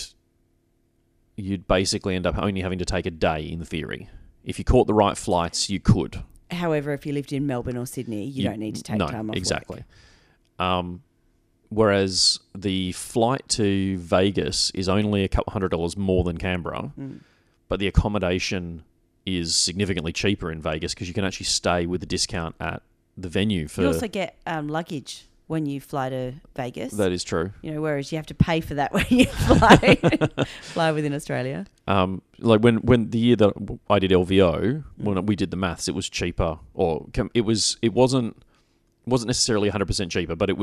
basically end up only having to take a day in theory. If you caught the right flights, you could. However, if you lived in Melbourne or Sydney, you don't need to take time off exactly. work. Whereas the flight to Vegas is only a couple $100 more than Canberra, but the accommodation is significantly cheaper in Vegas because you can actually stay with a discount at the venue. You also get luggage when you fly to Vegas. That is true. Whereas you have to pay for that when you fly within Australia. Like when the year that I did LVO, when we did the maths, it was cheaper, or it wasn't necessarily 100% cheaper, but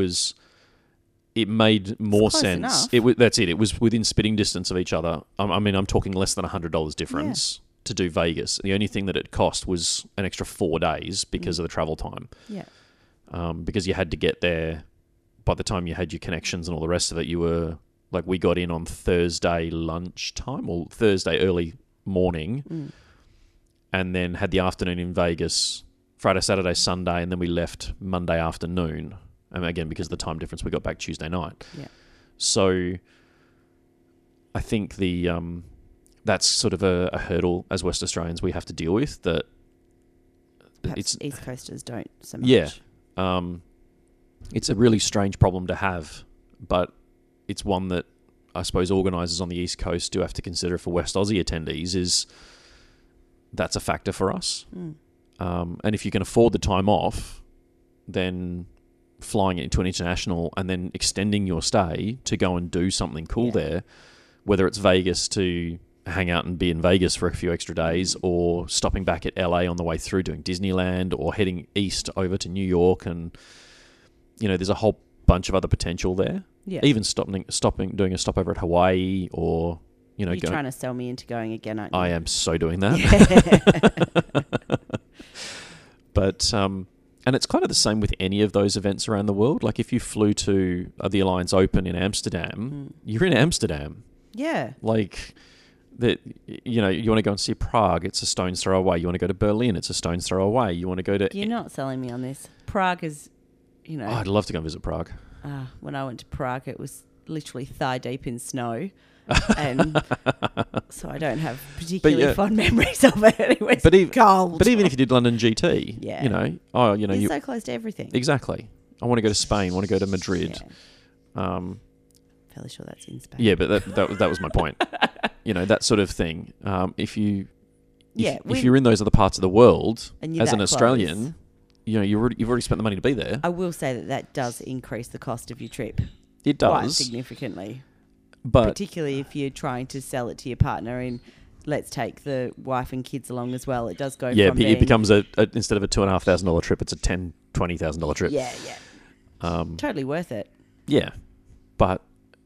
it made more sense. That's it. It was within spitting distance of each other. I mean, I'm talking less than $100 difference to do Vegas. The only thing that it cost was an extra 4 days because of the travel time. Yeah. Because you had to get there. By the time you had your connections and all the rest of it, you were like, we got in on Thursday lunchtime or Thursday early morning, and then had the afternoon in Vegas, Friday, Saturday, Sunday, and then we left Monday afternoon. And again, because of the time difference, we got back Tuesday night. Yeah. So I think that's sort of a hurdle as West Australians we have to deal with. That Perhaps East Coasters don't so much. Yeah. It's a really strange problem to have, but it's one that I suppose organisers on the East Coast do have to consider for West Aussie attendees. Is that's a factor for us. And if you can afford the time off, then flying it into an international and then extending your stay to go and do something cool there, whether it's Vegas to hang out and be in Vegas for a few extra days, or stopping back at LA on the way through doing Disneyland, or heading east over to New York, and there's a whole bunch of other potential there. Yeah. Even stopping doing a stopover at Hawaii, or You're trying to sell me into going again, aren't you? I am so doing that. But and it's kind of the same with any of those events around the world. Like if you flew to the Alliance Open in Amsterdam, you're in Amsterdam. Yeah. Like that, you want to go and see Prague, it's a stone's throw away. You want to go to Berlin, it's a stone's throw away. You want to go to... You're not selling me on this. Prague is, Oh, I'd love to go and visit Prague. When I went to Prague, it was literally thigh deep in snow. And so I don't have particularly fond memories of it. It was cold. But even if you did London GT, you're so close to everything. Exactly. I want to go to Spain. I want to go to Madrid. Yeah. Fairly sure that's in Spain. Yeah, but that was my point. That sort of thing. If you're in those other parts of the world as an Australian, you've already spent the money to be there. I will say that does increase the cost of your trip. It does quite significantly. But particularly if you're trying to sell it to your partner and let's take the wife and kids along as well. It does go from it becomes instead of a $2,500 trip, it's a $20,000 trip. Yeah. Totally worth it. Yeah. But,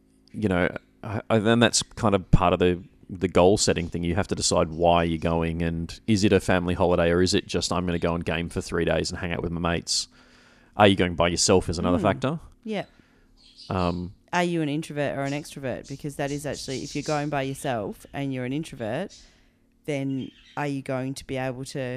then that's kind of part of the goal setting thing. You have to decide why you're going, and is it a family holiday, or is it just I'm going to go and game for 3 days and hang out with my mates? Are you going by yourself is another factor. Yeah. Are you an introvert or an extrovert? Because that is actually, if you're going by yourself and you're an introvert, then are you going to be able to,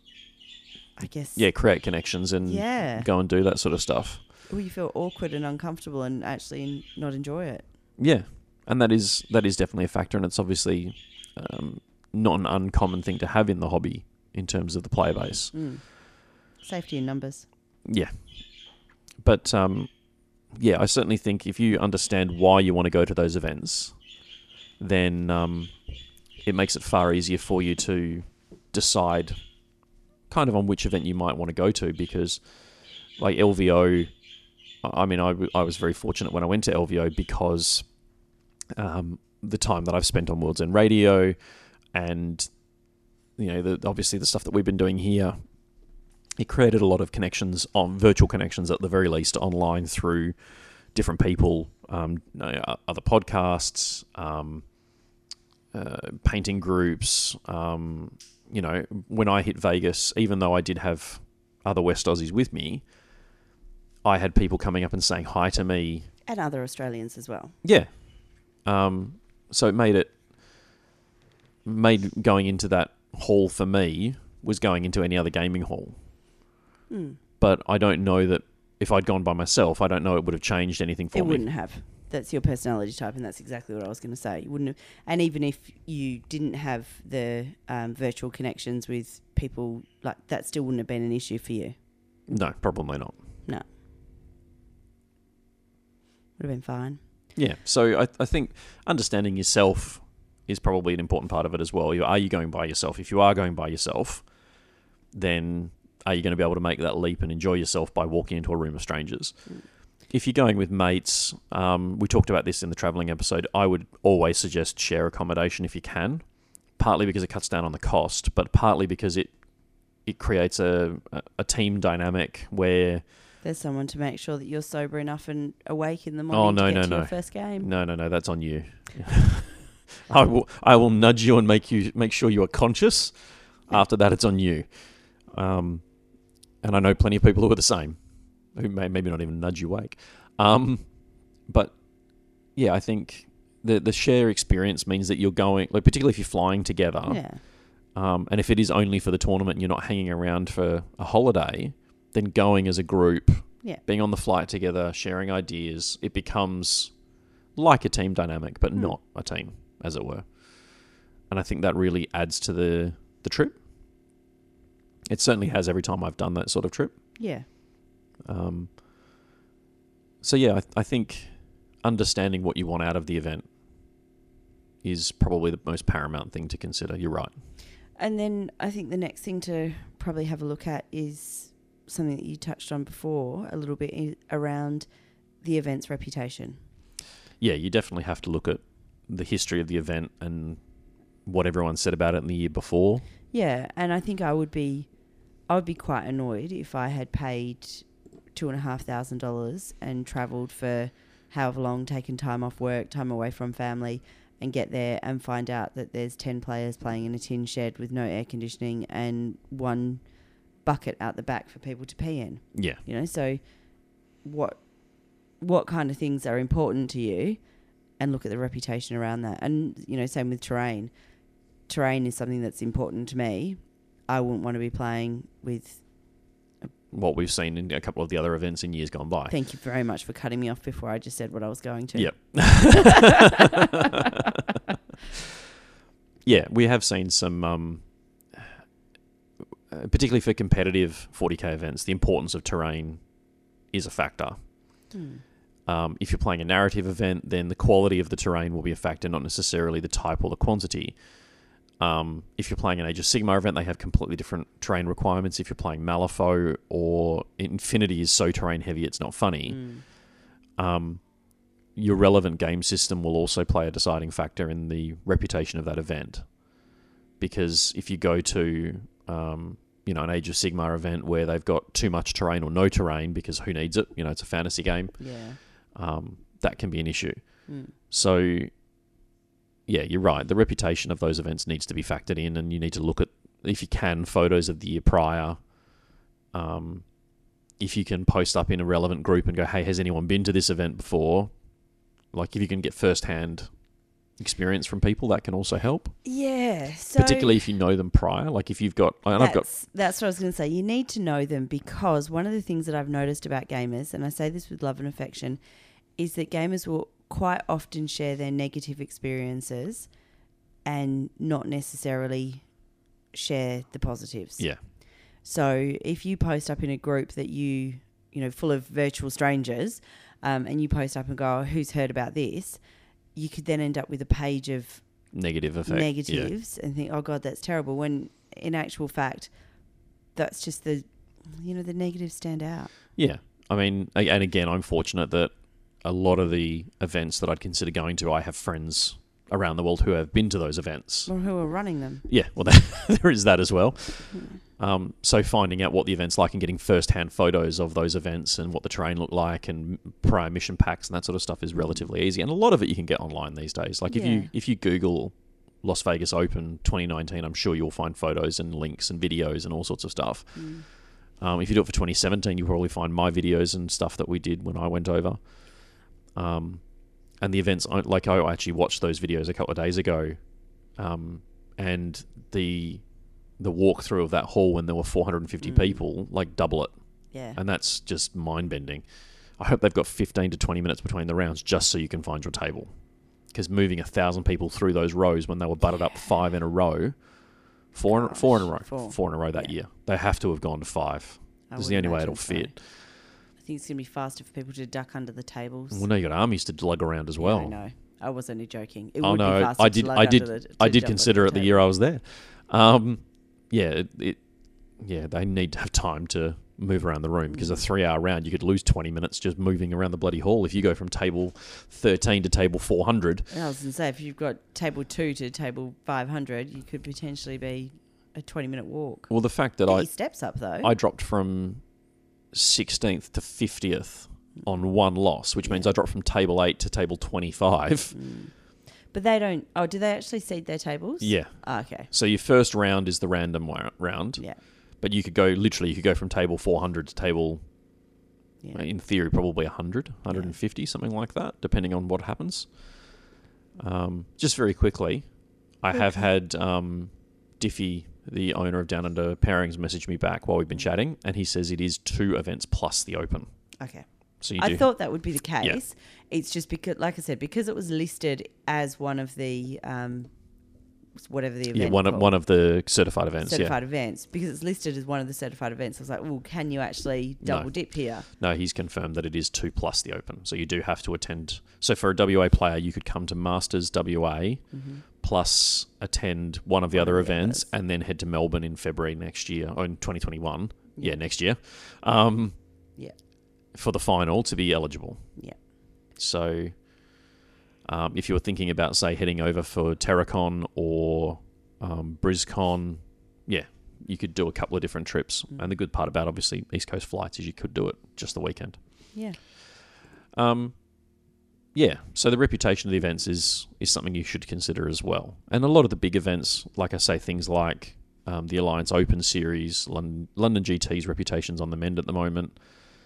I guess... Yeah, create connections and go and do that sort of stuff. Will you feel awkward and uncomfortable and actually not enjoy it? Yeah, and that is definitely a factor, and it's obviously not an uncommon thing to have in the hobby in terms of the player base. Safety in numbers. Yeah. But... I certainly think if you understand why you want to go to those events, then it makes it far easier for you to decide kind of on which event you might want to go to, because like LVO, I mean, I was very fortunate when I went to LVO because the time that I've spent on World's End Radio and, obviously the stuff that we've been doing here, it created a lot of connections, on virtual connections at the very least, online through different people, other podcasts, painting groups. When I hit Vegas, even though I did have other West Aussies with me, I had people coming up and saying hi to me. And other Australians as well. Yeah. So it made going into that hall for me was going into any other gaming hall. But I don't know that if I'd gone by myself, I don't know it would have changed anything for me. It wouldn't have. That's your personality type, and that's exactly what I was going to say. You wouldn't have, and even if you didn't have the virtual connections with people, like that still wouldn't have been an issue for you. No, probably not. No. Would have been fine. Yeah, so I think understanding yourself is probably an important part of it as well. Are you going by yourself? If you are going by yourself, then are you going to be able to make that leap and enjoy yourself by walking into a room of strangers? If you're going with mates, we talked about this in the travelling episode, I would always suggest share accommodation if you can, partly because it cuts down on the cost, but partly because it creates a team dynamic where... There's someone to make sure that you're sober enough and awake in the morning to get to your first game. No, that's on you. I will nudge you and make sure you are conscious. After that, it's on you. And I know plenty of people who are the same, who may maybe not even nudge you awake. But yeah, I think the share experience means that you're going, like particularly if you're flying together. Yeah. And if it is only for the tournament and you're not hanging around for a holiday, then going as a group, being on the flight together, sharing ideas, it becomes like a team dynamic, but not a team, as it were. And I think that really adds to the trip. It certainly has every time I've done that sort of trip. Yeah. So yeah, I think understanding what you want out of the event is probably the most paramount thing to consider. You're right. And then I think the next thing to probably have a look at is something that you touched on before a little bit around the event's reputation. Yeah, you definitely have to look at the history of the event and what everyone said about it in the year before. Yeah, and I think I would be quite annoyed if I had paid $2,500 and travelled for however long, taken time off work, time away from family, and get there and find out that there's 10 players playing in a tin shed with no air conditioning and one bucket out the back for people to pee in. Yeah. You know, so what kind of things are important to you, and look at the reputation around that. And, you know, same with terrain. Terrain is something that's important to me. I wouldn't want to be playing with... what we've seen in a couple of the other events in years gone by. Thank you very much for cutting me off before I just said what I was going to. Yep. Yeah, we have seen some... particularly for competitive 40k events, the importance of terrain is a factor. If you're playing a narrative event, then the quality of the terrain will be a factor, not necessarily the type or the quantity. If you're playing an Age of Sigmar event, they have completely different terrain requirements. If you're playing Malifaux or Infinity is so terrain heavy, it's not funny. Your relevant game system will also play a deciding factor in the reputation of that event. Because if you go to... an Age of Sigmar event where they've got too much terrain or no terrain because who needs it? You know, it's a fantasy game. Yeah. That can be an issue. So, yeah, you're right. The reputation of those events needs to be factored in, and you need to look at, if you can, photos of the year prior. If you can post up in a relevant group and go, hey, has anyone been to this event before? Like, if you can get first-hand experience from people, that can also help. Yeah. So particularly if you know them prior. Like if you've got... That's what I was going to say. You need to know them, because one of the things that I've noticed about gamers, and I say this with love and affection, is that gamers will quite often share their negative experiences and not necessarily share the positives. Yeah. So if you post up in a group that you know, full of virtual strangers, and you post up and go, oh, who's heard about this? You could then end up with a page of negatives and think, oh God, that's terrible. When in actual fact, that's just the negatives stand out. Yeah. I mean, and again, I'm fortunate that a lot of the events that I'd consider going to, I have friends around the world who have been to those events. Or who are running them. Yeah. Well, there is that as well. So finding out what the event's like and getting first-hand photos of those events and what the terrain looked like and prior mission packs and that sort of stuff is relatively easy. And a lot of it you can get online these days. Like if you Google Las Vegas Open 2019, I'm sure you'll find photos and links and videos and all sorts of stuff. If you do it for 2017, you'll probably find my videos and stuff that we did when I went over. And the events, like I actually watched those videos a couple of days ago, and the walkthrough of that hall when there were 450 people, like double it. Yeah. And that's just mind-bending. I hope they've got 15 to 20 minutes between the rounds just so you can find your table. Because moving 1,000 people through those rows when they were butted up 5 in a row, four in a row that year. They have to have gone to 5. This is the only way it'll fit. I think it's going to be faster for people to duck under the tables. Well, now you got armies to lug around as well. Yeah, I know. I was only joking. It Oh would be no, faster I to did. lug I under did. the- to I did jump consider under it the the year table. I was there. Yeah, they need to have time to move around the room because a 3-hour round, you could lose 20 minutes just moving around the bloody hall. If you go from table 13 to table 400, I was going to say, if you've got table 2 to table 500, you could potentially be a 20-minute walk. well, the fact that Get your steps up, though. I dropped from 16th to 50th on one loss, which means I dropped from table 8 to table 25. But they don't... Oh, do they actually seed their tables? Yeah. Oh, okay. So your first round is the random round. Yeah. But you could go from table 400 to table, in theory, probably 100, 150, something like that, depending on what happens. Just very quickly, I have had Diffie, the owner of Down Under Pairings, message me back while we've been chatting, and he says it is 2 events plus the Open. Okay. So you I do. thought that would be the case. Yeah. It's just because, like I said, because it was listed as one of the... whatever the event Yeah, one of the certified events. certified events, because it's listed as one of the certified events. I was like, well, can you actually double dip here? No, he's confirmed that it is 2 plus the Open. So you do have to attend. So for a WA player, you could come to Masters WA plus attend one of the other events and then head to Melbourne in February next year, or in 2021. Yeah, next year. Yeah. For the final to be eligible. Yeah. So if you were thinking about, say, heading over for Terracon or BrizCon, yeah, you could do a couple of different trips. And the good part about, obviously, East Coast flights is you could do it just the weekend. Yeah. Yeah, so the reputation of the events is something you should consider as well. And a lot of the big events, like I say, things like the Alliance Open Series, London GT's reputation's on the mend at the moment.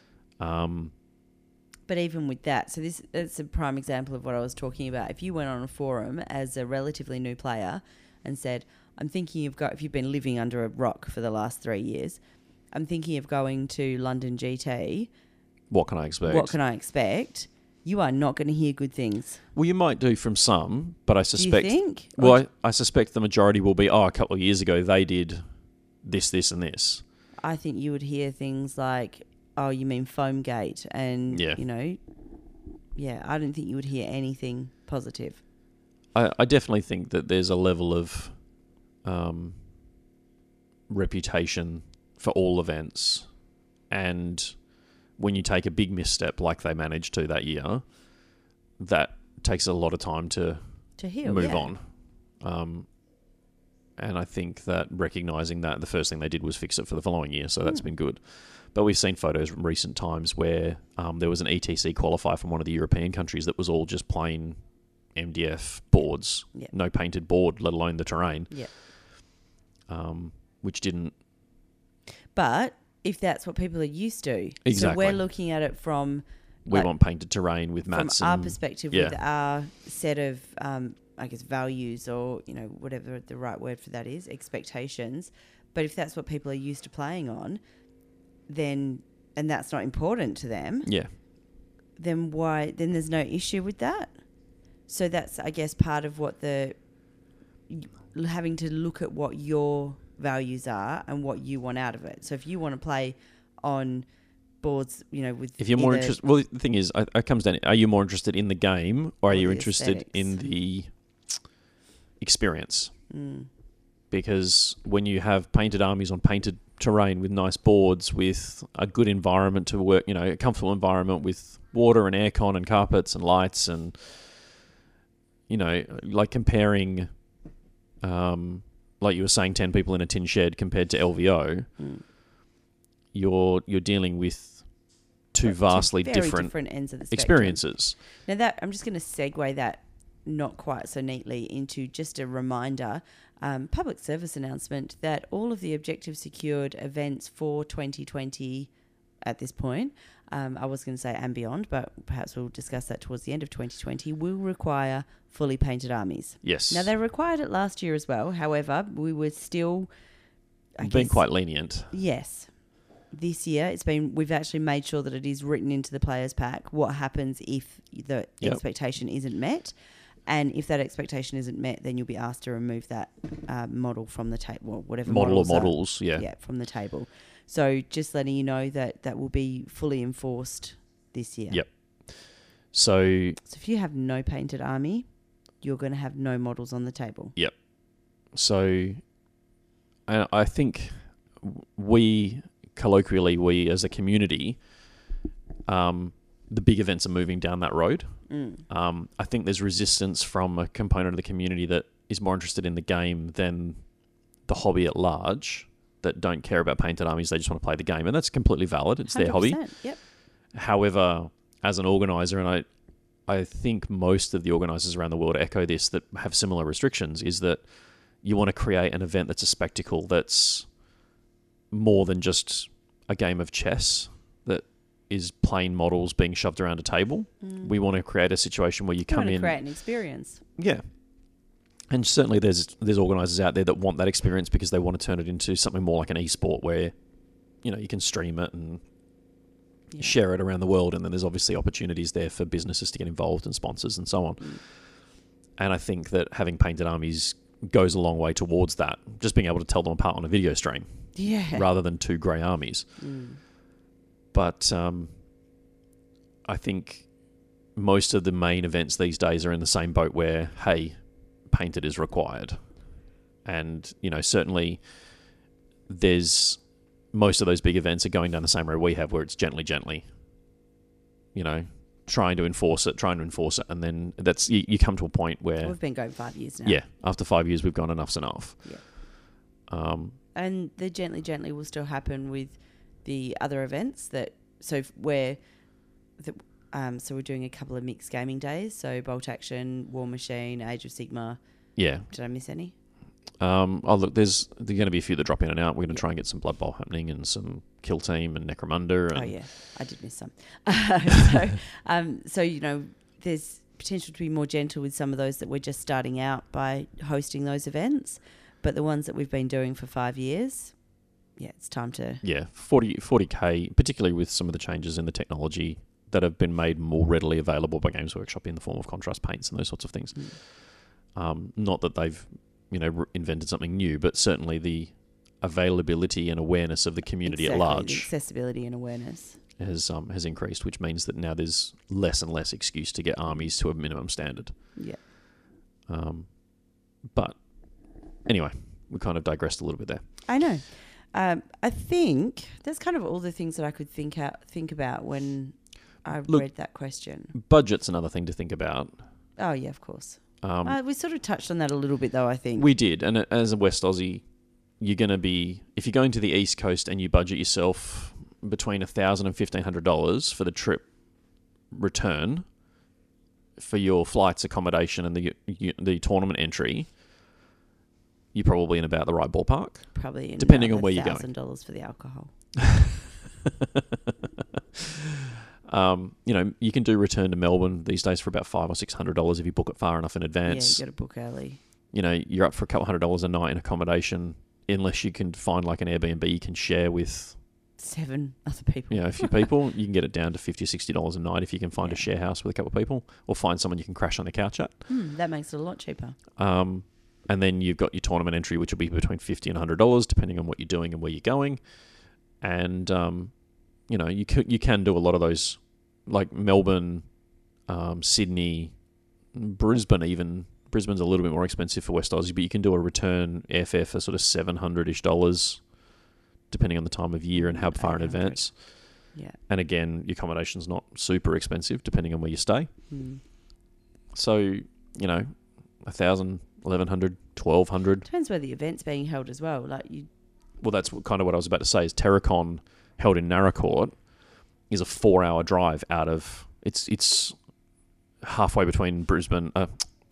But even with that, so that's a prime example of what I was talking about. If you went on a forum as a relatively new player and said, I'm thinking if you've been living under a rock for the last 3 years, I'm thinking of going to London GT. What can I expect? What can I expect? You are not going to hear good things. Well, you might do from some, but I suspect... Do you think? Well, I suspect the majority will be, a couple of years ago they did this, and this. I think you would hear things like, oh, you mean Foamgate? And, I don't think you would hear anything positive. I definitely think that there's a level of reputation for all events, and when you take a big misstep like they managed to that year, that takes a lot of time to heal, move on. And I think that recognising that, the first thing they did was fix it for the following year, so that's been good. But we've seen photos from recent times where there was an ETC qualifier from one of the European countries that was all just plain MDF boards, no painted board, let alone the terrain, which didn't... But if that's what people are used to. Exactly. So we're looking at it from... We want painted terrain with mats. From our perspective, with our set of, values or, whatever the right word for that is, expectations. But if that's what people are used to playing on, then, and that's not important to them, then there's no issue with that. So that's, I guess, part of what having to look at what your values are and what you want out of it. So if you want to play on boards, with... If you're more interested... Well, the thing is, it comes down... Are you more interested in the game or are you interested in the experience? Because when you have painted armies on painted terrain with nice boards, with a good environment to work, a comfortable environment with water and aircon and carpets and lights and, like comparing... like you were saying, 10 people in a tin shed compared to LVO, you're dealing with two vastly very different ends of the experiences. Now that I'm just going to segue that not quite so neatly into just a reminder, public service announcement that all of the objective secured events for 2020 at this point, I was going to say and beyond, but perhaps we'll discuss that towards the end of 2020, will require fully painted armies. Yes. Now, they required it last year as well. However, we were still... Being quite lenient. Yes. This year, we've actually made sure that it is written into the players' pack what happens if the expectation isn't met. And if that expectation isn't met, then you'll be asked to remove that model from the table, or whatever models, yeah, from the table. So just letting you know that will be fully enforced this year. Yep. So if you have no painted army, you're going to have no models on the table. Yep. So I think colloquially, we as a community, the big events are moving down that road. I think there's resistance from a component of the community that is more interested in the game than the hobby at large, that don't care about painted armies. They just want to play the game. And that's completely valid. It's their hobby. Yep. However, as an organizer, and I think most of the organisers around the world echo this, that have similar restrictions, is that you want to create an event that's a spectacle, that's more than just a game of chess that is plain models being shoved around a table. We want to create a situation where you come in... create an experience. Yeah. And certainly there's organisers out there that want that experience because they want to turn it into something more like an e-sport where, you can stream it and share it around the world, and then there's obviously opportunities there for businesses to get involved and sponsors and so on. And I think that having painted armies goes a long way towards that, just being able to tell them apart on a video stream rather than two grey armies. But I think most of the main events these days are in the same boat where, hey, painted is required. And, certainly there's... most of those big events are going down the same road we have, where it's gently, trying to enforce it, and then that's you come to a point where... We've been going 5 years now. Yeah, after 5 years, we've gone enough's enough. Yeah. And the gently will still happen with the other events so we're doing a couple of mixed gaming days, so Bolt Action, War Machine, Age of Sigmar. Yeah. Did I miss any? Look, there's going to be a few that drop in and out. We're going to try and get some Blood Bowl happening and some Kill Team and Necromunda. And I did miss some. There's potential to be more gentle with some of those that we're just starting out by hosting those events. But the ones that we've been doing for 5 years, it's time to... Yeah, 40K, particularly with some of the changes in the technology that have been made more readily available by Games Workshop in the form of contrast paints and those sorts of things. Not that they've... invented something new, but certainly the availability and awareness of the community at large, the accessibility and awareness has increased, which means that now there's less and less excuse to get armies to a minimum standard. Yeah. But anyway, we kind of digressed a little bit there. I know. I think that's kind of all the things that I could think about when I read that question. Budget's another thing to think about. Oh yeah, of course. We sort of touched on that a little bit, though, I think. We did. And as a West Aussie, you're going to be... If you're going to the East Coast and you budget yourself between $1,000 and $1,500 for the trip return, for your flights, accommodation, and the tournament entry, you're probably in about the right ballpark. Probably in depending on where you're going. $1,000 for the alcohol. You can do return to Melbourne these days for about $500 or $600 if you book it far enough in advance. Yeah, you got to book early. You're up for a couple $100 a night in accommodation, unless you can find like an Airbnb you can share with 7 other people. A few people. You can get it down to $50 or $60 a night if you can find a share house with a couple of people, or find someone you can crash on the couch at. That makes it a lot cheaper. And then you've got your tournament entry, which will be between $50 and $100, depending on what you're doing and where you're going. And you can do a lot of those, like Melbourne, Sydney, Brisbane even. Brisbane's a little bit more expensive for West Aussie, but you can do a return airfare for sort of $700-ish, depending on the time of year and how far in advance. Yeah. And again, your accommodation's not super expensive, depending on where you stay. So, $1,000, $1,100, $1,200. Depends where the event's being held as well. Well, that's kind of what I was about to say, is Terracon, held in Naracoorte, is a 4-hour drive out of... It's halfway between Brisbane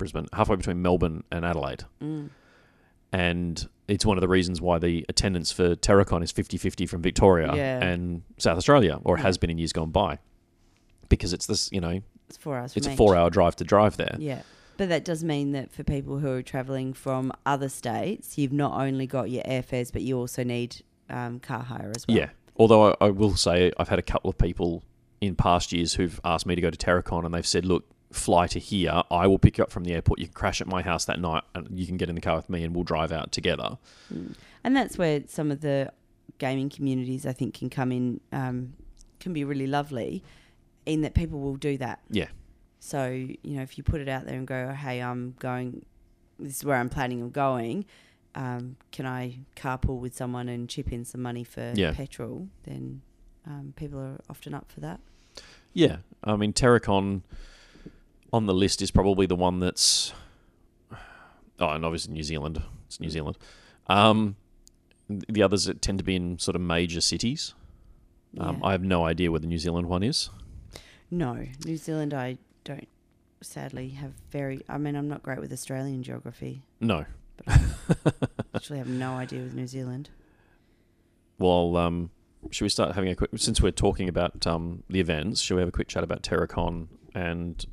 halfway between Melbourne and Adelaide. And it's one of the reasons why the attendance for Terracon is 50-50 from Victoria and South Australia, or it has been in years gone by. Because it's this, It's 4 hours. It's a 4-hour drive to drive there. Yeah. But that does mean that for people who are travelling from other states, you've not only got your airfares, but you also need car hire as well. Yeah. Although I will say I've had a couple of people in past years who've asked me to go to Terracon, and they've said, look, fly to here. I will pick you up from the airport. You can crash at my house that night, and you can get in the car with me, and we'll drive out together. And that's where some of the gaming communities, I think, can come in, can be really lovely, in that people will do that. Yeah. So, if you put it out there and go, hey, this is where I'm planning on going, can I carpool with someone and chip in some money for petrol, then people are often up for that. Yeah. I mean, Terracon on the list is probably the one that's... Oh, and obviously New Zealand. It's New Zealand. The others that tend to be in sort of major cities. I have no idea where the New Zealand one is. No. New Zealand, I don't sadly have I'm not great with Australian geography. No. But I actually have no idea with New Zealand. Well, should we start having since we're talking about the events, shall we have a quick chat about Terracon and...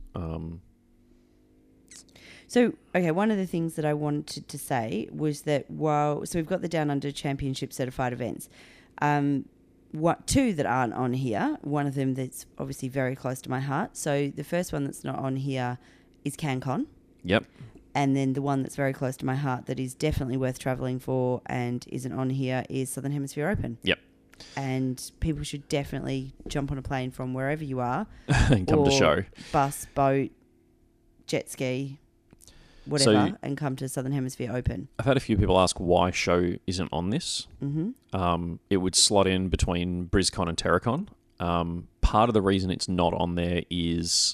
So, okay, one of the things that I wanted to say was that so we've got the Down Under Championship certified events. Two that aren't on here, one of them that's obviously very close to my heart. So the first one that's not on here is CanCon. Yep. And then the one that's very close to my heart that is definitely worth travelling for and isn't on here is Southern Hemisphere Open. Yep. And people should definitely jump on a plane from wherever you are. And come to show. Bus, boat, jet ski, whatever, and come to Southern Hemisphere Open. I've had a few people ask why show isn't on this. Mm-hmm. It would slot in between BrisCon and Terracon. Part of the reason it's not on there is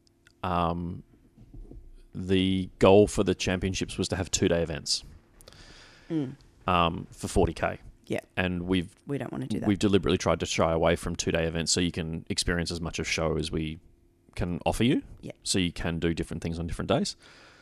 the goal for the championships was to have 2-day events for 40K. Yeah. And we don't want to do that. We've deliberately tried to shy away from 2-day events so you can experience as much of show as we can offer you. Yeah. So you can do different things on different days.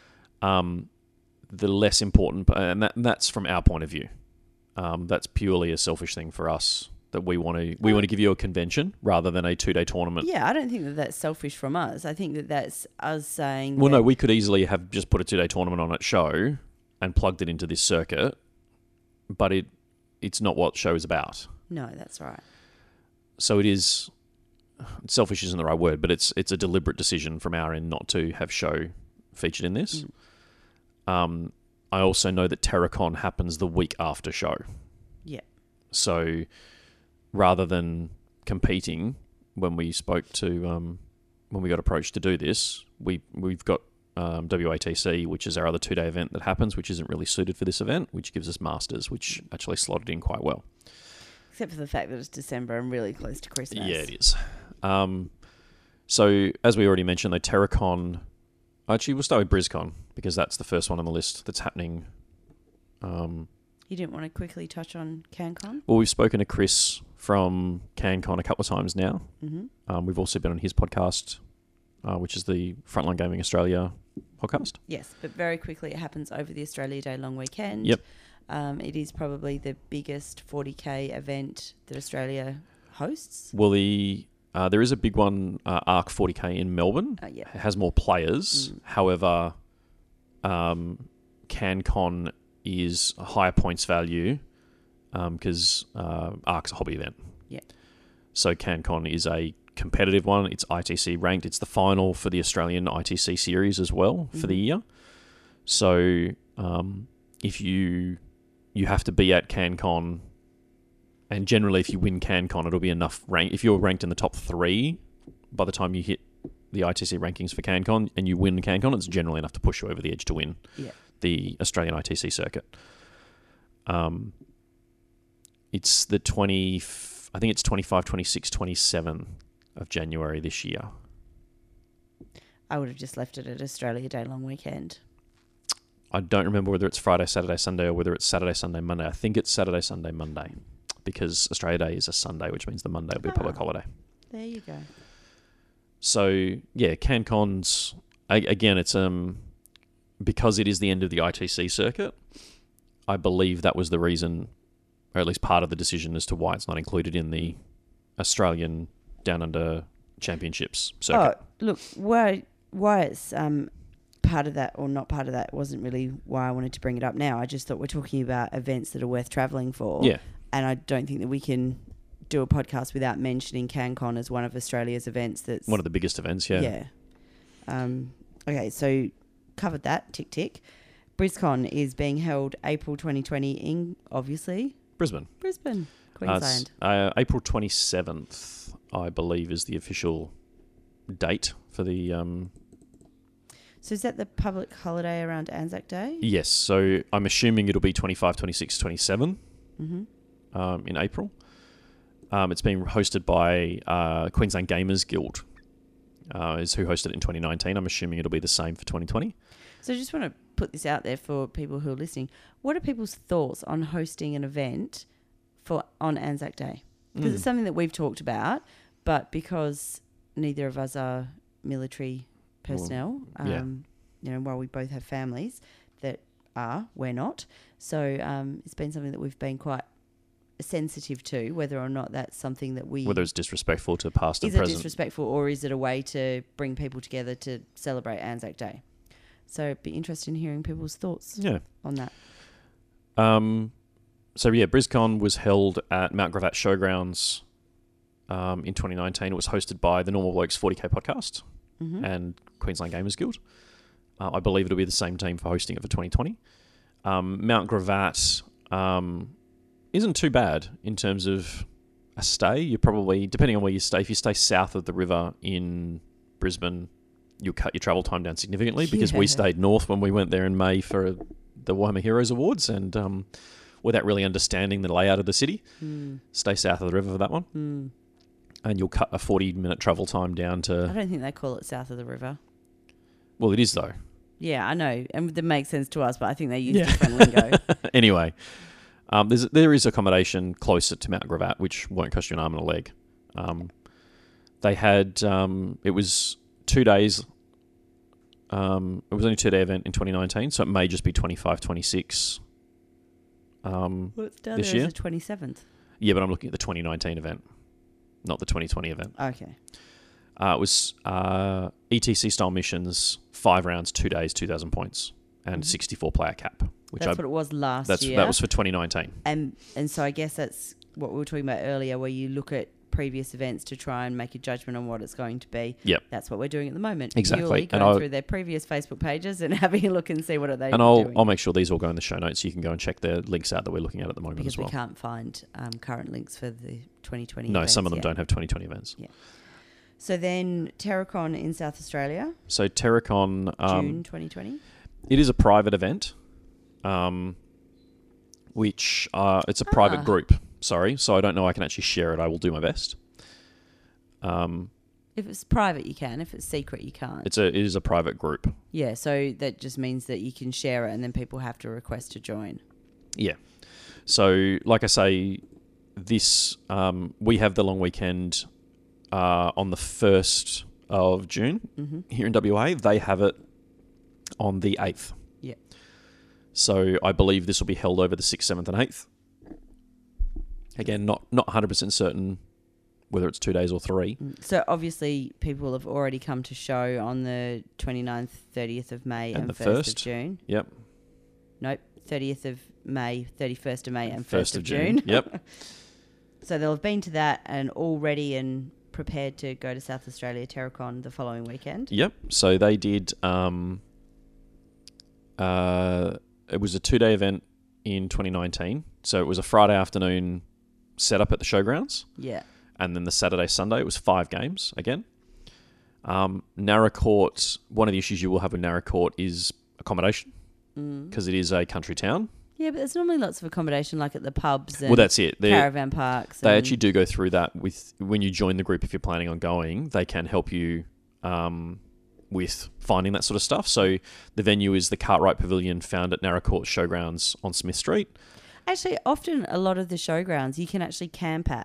The less important, and that's from our point of view. That's purely a selfish thing for us that we want to give you a convention rather than a 2-day tournament. Yeah, I don't think that that's selfish from us. I think that that's us saying... Well, no, we could easily have just put a 2-day tournament on at show and plugged it into this circuit, but it's not what show is about. No, that's right. So it is... Selfish isn't the right word, but it's a deliberate decision from our end not to have show featured in this. I also know that Terracon happens the week after show. Yeah. So rather than competing, when we spoke to when we got approached to do this, we've got WATC, which is our other 2-day event that happens, which isn't really suited for this event, which gives us Masters, which actually slotted in quite well. Except for the fact that it's December and really close to Christmas. Yeah, it is. So as we already mentioned, though, Terracon... Actually, we'll start with BrisCon because that's the first one on the list that's happening. You didn't want to quickly touch on CanCon? Well, we've spoken to Chris from CanCon a couple of times now. Mm-hmm. We've also been on his podcast, which is the Frontline Gaming Australia podcast. Yes, but very quickly it happens over the Australia Day long weekend. Yep. It is probably the biggest 40K event that Australia hosts. Well, there is a big one, ARC 40K in Melbourne. Yeah. It has more players. However, CanCon is a higher points value because ARC's a hobby event. Yeah. So CanCon is a competitive one. It's ITC ranked. It's the final for the Australian ITC series as well for the year. So if you have to be at CanCon, and generally if you win CanCon, it'll be enough rank. If you're ranked in the top 3 by the time you hit the ITC rankings for CanCon and you win CanCon, it's generally enough to push you over the edge to win the Australian ITC circuit. It's the 25, 26, 27 of January this year. I would have just left it at Australia Day long weekend. I don't remember whether it's Friday, Saturday, Sunday, or whether it's Saturday, Sunday, Monday. I think it's Saturday, Sunday, Monday, because Australia Day is a Sunday, which means the Monday will be a public holiday. There you go. So, yeah, CanCon's... Again, it's because it is the end of the ITC circuit, I believe that was the reason, or at least part of the decision as to why it's not included in the Australian Down Under Championships circuit. Oh, look, why it's part of that or not part of that wasn't really why I wanted to bring it up now. I just thought we're talking about events that are worth travelling for. Yeah. And I don't think that we can do a podcast without mentioning CanCon as one of Australia's events that's... One of the biggest events, yeah. Yeah. Okay, so covered that, tick, tick. BrisCon is being held April 2020 in, obviously... Brisbane, Queensland. April 27th, I believe, is the official date for the... So is that the public holiday around Anzac Day? Yes, so I'm assuming it'll be 25, 26, 27 Mm-hmm. In April. It's being hosted by Queensland Gamers Guild, is who hosted it in 2019. I'm assuming it'll be the same for 2020. So I just want to put this out there for people who are listening. What are people's thoughts on hosting an event on Anzac Day? Because it's something that we've talked about, but because neither of us are military personnel, while we both have families that we're not. So it's been something that we've been quite sensitive to, whether or not that's something that we... Whether it's disrespectful to past and present. present. Is it disrespectful, or is it a way to bring people together to celebrate Anzac Day? So it'd be interesting in hearing people's thoughts on that. BrisCon was held at Mount Gravatt Showgrounds in 2019. It was hosted by the Normal Blokes 40K podcast and Queensland Gamers Guild. I believe it'll be the same team for hosting it for 2020. Mount Gravatt isn't too bad in terms of a stay. You're probably, depending on where you stay, if you stay south of the river in Brisbane, you'll cut your travel time down significantly because we stayed north when we went there in May for the Waima Heroes Awards, and without really understanding the layout of the city, stay south of the river for that one. And you'll cut a 40-minute travel time down to... I don't think they call it south of the river. Well, it is, though. Yeah, I know. And that makes sense to us, but I think they use different lingo. Anyway, there is accommodation closer to Mount Gravatt, which won't cost you an arm and a leg. They had... it was 2 days. It was only a 2-day event in 2019, so it may just be 25, 26 Well, it's down this there year. as the 27th. Yeah, but I'm looking at the 2019 event, not the 2020 event. Okay. It was ETC style missions, 5 rounds, 2 days, 2,000 points, and 64 player cap. Which That's what it was last year. That was for 2019. And so I guess that's what we were talking about earlier, where you look at previous events to try and make a judgment on what it's going to be. Yep. That's what we're doing at the moment. Exactly. Purely going through their previous Facebook pages and having a look and see what are they doing. And I'll make sure these all go in the show notes so you can go and check the links out that we're looking at the moment because as well. we can't find current links for the 2020 No, events some of them yet. don't have 2020 events. Yeah. So then Terracon in South Australia, So Terracon... June 2020. It is a private event, which it's a private group. Sorry, so I don't know I can actually share it. I will do my best. If it's private, you can. If it's secret, you can't. It is a private group. Yeah, so that just means that you can share it and then people have to request to join. Yeah. So, like I say, this we have the long weekend on the 1st of June here in WA. They have it on the 8th. Yeah. So I believe this will be held over the 6th, 7th and 8th. Again, not 100% certain whether it's 2 days or 3. So obviously people have already come to show on the 29th, 30th of May and the 1st of June. Yep. Nope, 30th of May, 31st of May and 1st of June. Yep. So they'll have been to that and all ready and prepared to go to South Australia Terracon the following weekend. Yep. So they did... it was a 2-day event in 2019. So it was a Friday afternoon setup at the showgrounds. Yeah. And then the Saturday, Sunday, it was 5 games again. Naracoorte, one of the issues you will have with Naracoorte is accommodation because it is a country town. Yeah, but there's normally lots of accommodation like at the pubs and Well, that's it. caravan parks. They actually do go through that with when you join the group if you're planning on going. They can help you with finding that sort of stuff. So the venue is the Cartwright Pavilion found at Naracoorte Showgrounds on Smith Street. Actually, often a lot of the showgrounds you can actually camp at.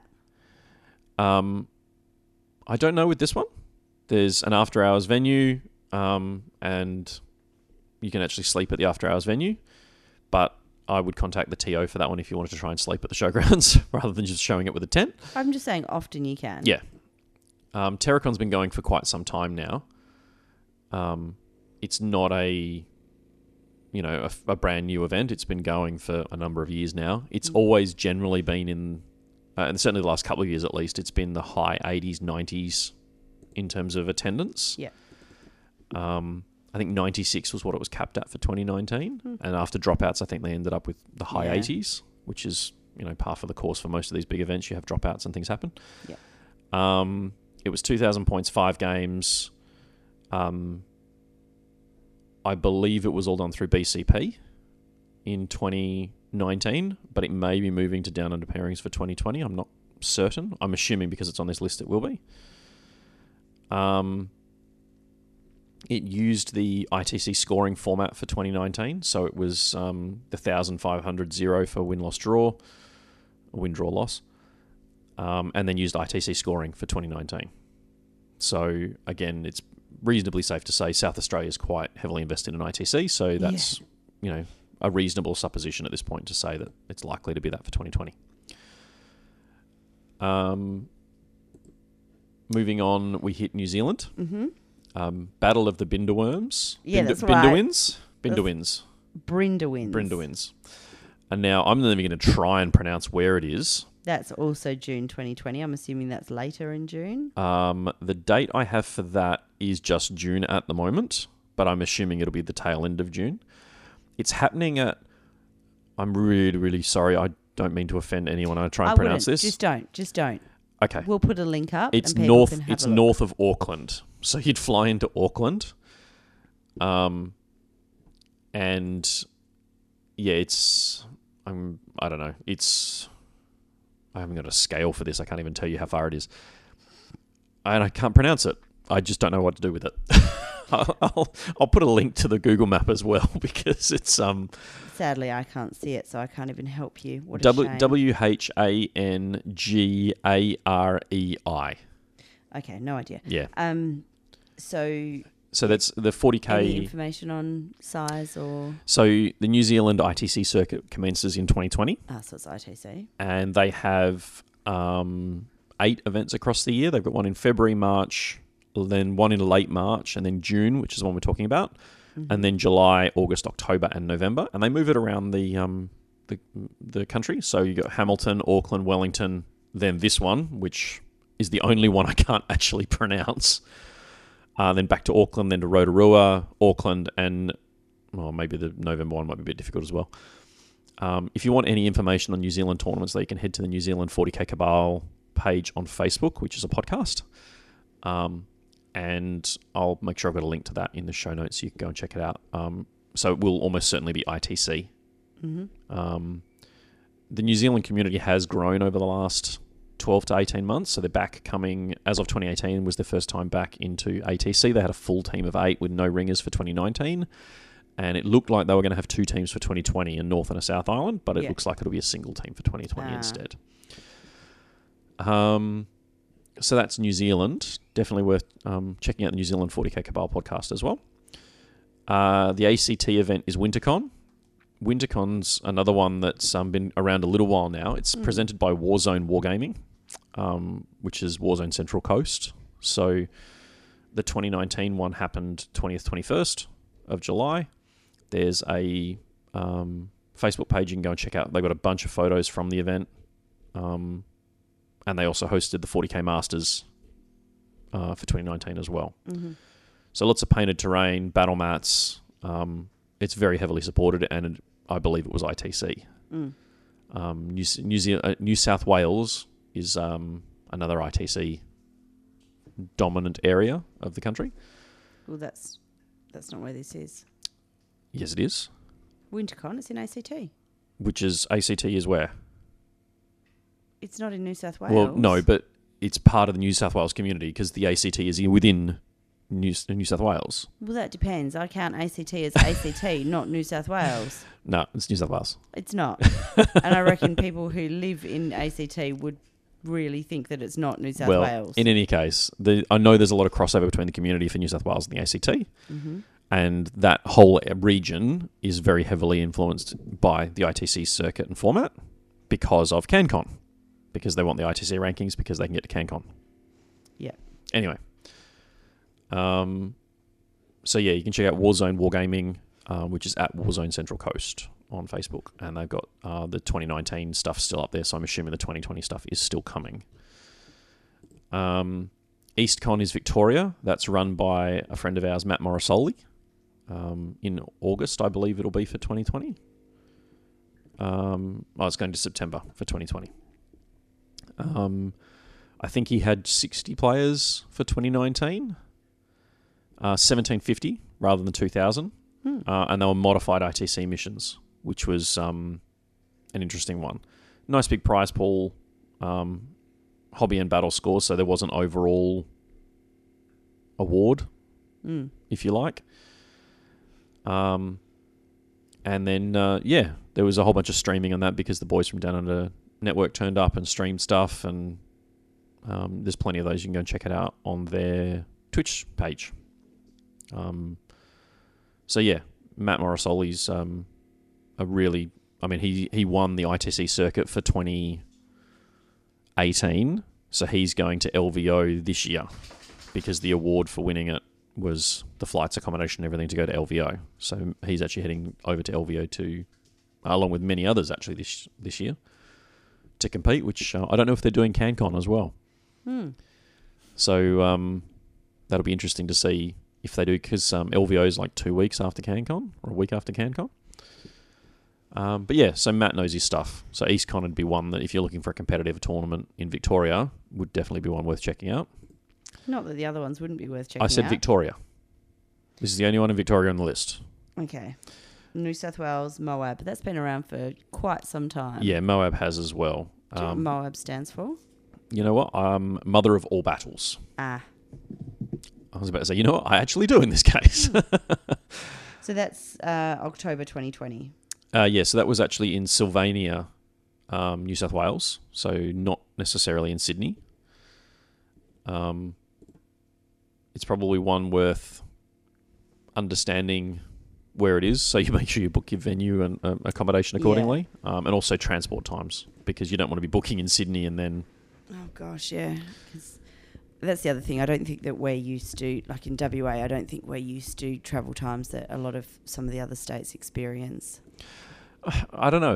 I don't know with this one. There's an after-hours venue, and you can actually sleep at the after-hours venue, but I would contact the TO for that one if you wanted to try and sleep at the showgrounds rather than just showing it with a tent. I'm just saying often you can. Yeah. Terracon's been going for quite some time now. It's not a brand new event. It's been going for a number of years now. It's always generally been in, and certainly the last couple of years at least, it's been the high 80s, 90s in terms of attendance. Yeah. I think 96 was what it was capped at for 2019. And after dropouts, I think they ended up with the high 80s, which is, par for the course for most of these big events. You have dropouts and things happen. Yeah. It was 2,000 points, 5 games. I believe it was all done through BCP in 2019, but it may be moving to down under pairings for 2020. I'm not certain. I'm assuming because it's on this list it will be. It used the ITC scoring format for 2019, so it was the 1,500 0 for win-loss draw, win-draw-loss, and then used ITC scoring for 2019. So again, it's reasonably safe to say South Australia is quite heavily invested in ITC, so that's a reasonable supposition at this point to say that it's likely to be that for 2020. Moving on, we hit New Zealand. Mm-hmm. Battle of the Bindawurms. Yeah, that's right. Bindawins? Brindawins. And now I'm not even going to try and pronounce where it is. That's also June 2020. I'm assuming that's later in June. The date I have for that is just June at the moment, but I'm assuming it'll be the tail end of June. It's happening at... I'm really, really sorry. I don't mean to offend anyone. I try and pronounce this. Just don't. Okay. We'll put a link up. It's and people north. can have It's a look. north of Auckland, so you'd fly into Auckland, and yeah, it's. I don't know. It's. I haven't got a scale for this. I can't even tell you how far it is, and I can't pronounce it. I just don't know what to do with it. I'll put a link to the Google map as well because it's Sadly, I can't see it, so I can't even help you. What a shame. WHANGAREI. Okay, no idea. Yeah. So that's the 40K. Any information on size or? So the New Zealand ITC circuit commences in 2020. So it's ITC. And they have 8 events across the year. They've got one in February, March, then one in late March, and then June, which is the one we're talking about, and then July, August, October, and November. And they move it around the country. So you got Hamilton, Auckland, Wellington, then this one, which is the only one I can't actually pronounce. Then back to Auckland, then to Rotorua, Auckland, and maybe the November one might be a bit difficult as well. If you want any information on New Zealand tournaments, though, you can head to the New Zealand 40K Cabal page on Facebook, which is a podcast. And I'll make sure I've got a link to that in the show notes so you can go and check it out. So it will almost certainly be ITC. Mm-hmm. The New Zealand community has grown over the last 12 to 18 months. So they're back coming, as of 2018 was their first time back into ATC. They had a full team of 8 with no ringers for 2019. And it looked like they were going to have 2 teams for 2020, a North and a South Island, but it looks like it'll be a single team for 2020 instead. So that's New Zealand. Definitely worth checking out the New Zealand 40K Cabal podcast as well. The ACT event is WinterCon. WinterCon's another one that's been around a little while now. It's presented by Warzone Wargaming, which is Warzone Central Coast. So the 2019 one happened 20th, 21st of July. There's a Facebook page you can go and check out. They've got a bunch of photos from the event. And they also hosted the 40K Masters for 2019 as well. Mm-hmm. So lots of painted terrain, battle mats. It's very heavily supported, and I believe it was ITC. New South Wales is another ITC dominant area of the country. Well, that's not where this is. Yes, it is. WinterCon, it's in ACT. Which is ACT is where? It's not in New South Wales. Well, no, but it's part of the New South Wales community because the ACT is within New South Wales. Well, that depends. I count ACT as ACT, not New South Wales. No, it's New South Wales. It's not. And I reckon people who live in ACT would really think that it's not New South Wales. In any case, I know there's a lot of crossover between the community for New South Wales and the ACT. Mm-hmm. And that whole region is very heavily influenced by the ITC circuit and format because of CanCon. Because they want the ITC rankings because they can get to CanCon. Yeah. Anyway. So yeah, you can check out Warzone Wargaming, which is at Warzone Central Coast on Facebook. And they've got the 2019 stuff still up there, so I'm assuming the 2020 stuff is still coming. EastCon is Victoria. That's run by a friend of ours, Matt Morrisoli. In August, I believe it'll be for 2020. It's going to September for 2020. I think he had 60 players for 2019. 1750 rather than 2,000. And they were modified ITC missions, which was an interesting one. Nice big prize pool, hobby and battle scores, so there was an overall award, if you like. And then, there was a whole bunch of streaming on that because the boys from Down Under Network turned up and streamed stuff, and there's plenty of those. You can go and check it out on their Twitch page. Matt Morrisoli's he won the ITC circuit for 2018, so he's going to LVO this year because the award for winning it was the flights, accommodation, and everything to go to LVO. So he's actually heading over to LVO to, along with many others actually this year, to compete, which I don't know if they're doing CanCon as well. So that'll be interesting to see if they do, because LVO is like 2 weeks after CanCon, or a week after CanCon. So Matt knows his stuff. So EastCon would be one that if you're looking for a competitive tournament in Victoria, would definitely be one worth checking out. Not that the other ones wouldn't be worth checking out. I said Victoria. This is the only one in Victoria on the list. Okay. New South Wales, Moab. That's been around for quite some time. Yeah, Moab has as well. Do you know what Moab stands for? You know what? Mother of all battles. Ah. I was about to say, you know what? I actually do in this case. So that's October 2020. So that was actually in Sylvania, New South Wales. So not necessarily in Sydney. It's probably one worth understanding where it is, so you make sure you book your venue and accommodation accordingly, and also transport times, because you don't want to be booking in Sydney and then... Oh, gosh, yeah. 'Cause that's the other thing. I don't think that we're used to, like in WA, I don't think we're used to travel times that a lot of some of the other states experience. I don't know.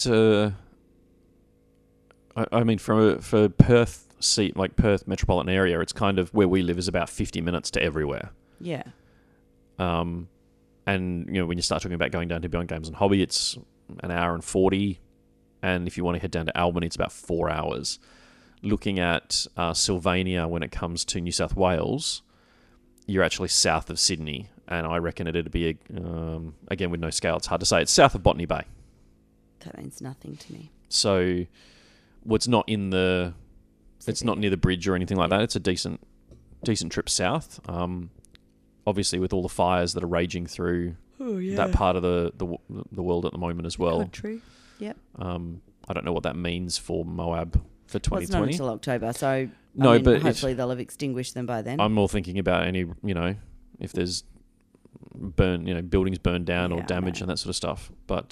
For Perth, like Perth metropolitan area, it's kind of where we live is about 50 minutes to everywhere. Yeah. And when you start talking about going down to Beyond Games and Hobby, it's an hour and 40, and if you want to head down to Albany, it's about 4 hours. Looking at Sylvania when it comes to New South Wales, you're actually south of Sydney, and I reckon it'd be again with no scale, it's hard to say. It's south of Botany Bay. That means nothing to me. So, it's not in the. It's not near the bridge or anything like that. It's a decent trip south. Obviously, with all the fires that are raging through that part of the world at the moment as well. Country. Yep. I don't know what that means for Moab for 2020. Well, it's not until October, so but hopefully they'll have extinguished them by then. I'm more thinking about any, if there's buildings burned down or damage and that sort of stuff. But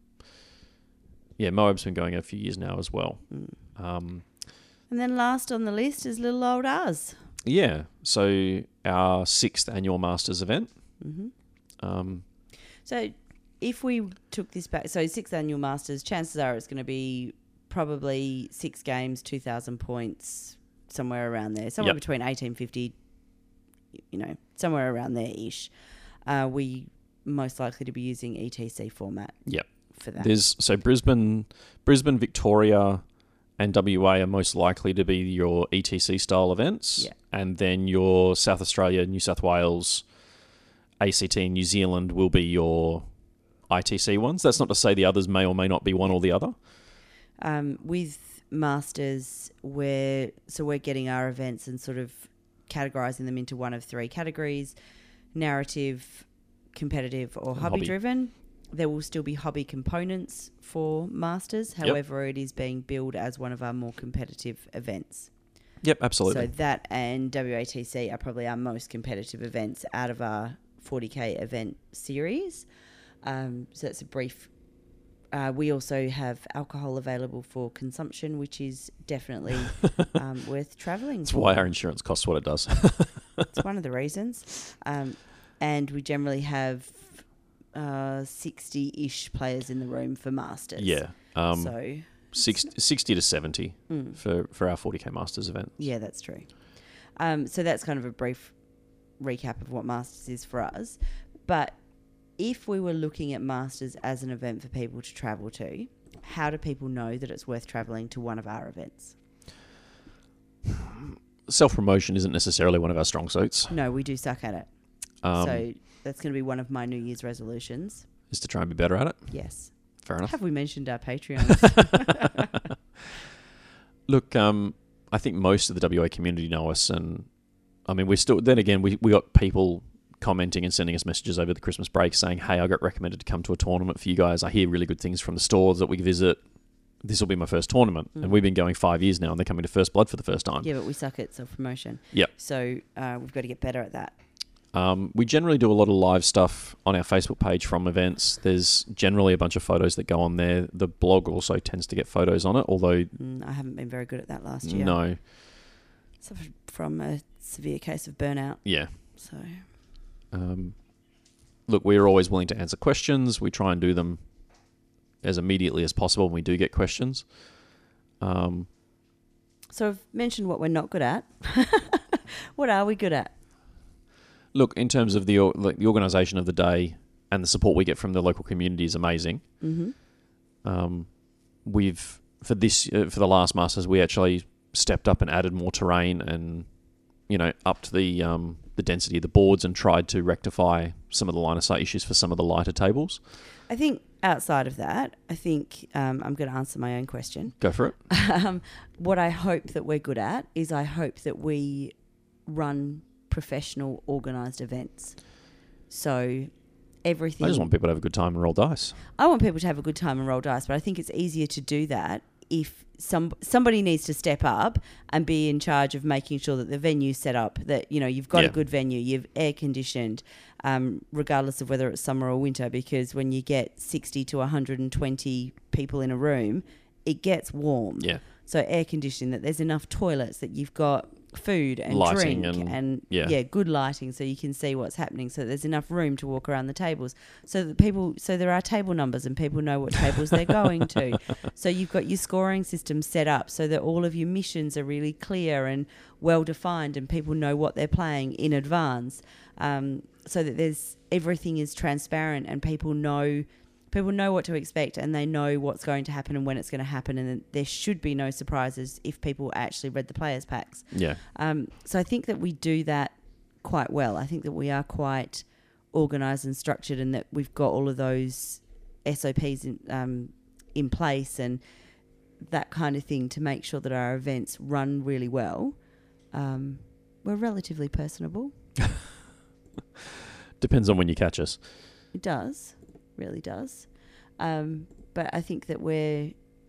Moab's been going a few years now as well. And then last on the list is little old ours. Yeah, so our 6th annual Masters event. Mm-hmm. So if we took this back, so 6th annual Masters, chances are it's going to be probably 6 games, 2,000 points, somewhere around there. Somewhere between 1850, somewhere around there-ish. We most likely to be using ETC format. Yep. For that. There's Brisbane, Victoria, and WA are most likely to be your ETC style events. Yeah. And then your South Australia, New South Wales, ACT, and New Zealand will be your ITC ones. That's not to say the others may or may not be one or the other. With Masters, we're getting our events and sort of categorising them into one of 3 categories: narrative, competitive, or hobby-driven. There will still be hobby components for Masters. However, it is being billed as one of our more competitive events. Yep, absolutely. So that and WATC are probably our most competitive events out of our 40K event series. So that's a brief. We also have alcohol available for consumption, which is definitely worth travelling That's for. why our insurance costs what it does. It's one of the reasons. And we generally have 60-ish players in the room for Masters. Yeah. So 60 to 70 for our 40K Masters event. yeah, that's true. So that's kind of a brief recap of what Masters is for us. But if we were looking at Masters as an event for people to travel to, how do people know that it's worth travelling to one of our events? Self-promotion isn't necessarily one of our strong suits. No, we do suck at it. So that's going to be one of my New Year's resolutions. Is to try and be better at it. Yes. Fair enough. Have we mentioned our Patreon? Look, I think most of the WA community know us, and I mean, we still. Then again, we got people commenting and sending us messages over the Christmas break saying, "Hey, I got recommended to come to a tournament for you guys. I hear really good things from the stores that we visit. This will be my first tournament." And we've been going 5 years now, and they're coming to First Blood for the first time. Yeah, but we suck at self-promotion. Yep. So we've got to get better at that. We generally do a lot of live stuff on our Facebook page from events. There's generally a bunch of photos that go on there. The blog also tends to get photos on it, although... I haven't been very good at that last year. No. Suffered from a severe case of burnout. Yeah. So... Look, we're always willing to answer questions. We try and do them as immediately as possible when we do get questions. So I've mentioned what we're not good at. What are we good at? Look, in terms of the organisation of the day and the support we get from the local community is amazing. Mm-hmm. For the last Masters, we actually stepped up and added more terrain and, upped the density of the boards and tried to rectify some of the line of sight issues for some of the lighter tables. I think outside of that, I'm going to answer my own question. Go for it. What I hope that we're good at is I hope that we run professional organised events. So everything... I just want people to have a good time and roll dice. I want people to have a good time and roll dice, but I think it's easier to do that if somebody needs to step up and be in charge of making sure that the venue's set up, that, you've got a good venue, you've air-conditioned, regardless of whether it's summer or winter, because when you get 60 to 120 people in a room, it gets warm. Yeah. So air-conditioned, that there's enough toilets, that you've got food and lighting drink and good lighting so you can see what's happening, so there's enough room to walk around the tables, so there are table numbers and people know what tables they're going to. So you've got your scoring system set up so that all of your missions are really clear and well defined and people know what they're playing in advance, so that everything is transparent and people know what to expect and they know what's going to happen and when it's going to happen, and there should be no surprises if people actually read the players' packs. Yeah. So I think that we do that quite well. I think that we are quite organised and structured, and that we've got all of those SOPs in place and that kind of thing to make sure that our events run really well. We're relatively personable. Depends on when you catch us. It does. Really does. But I think that we're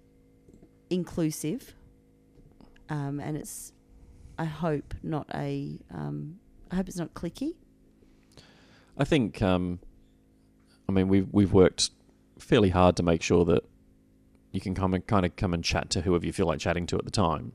inclusive, and it's, I hope it's not cliquey. I think, we've worked fairly hard to make sure that you can come and chat to whoever you feel like chatting to at the time.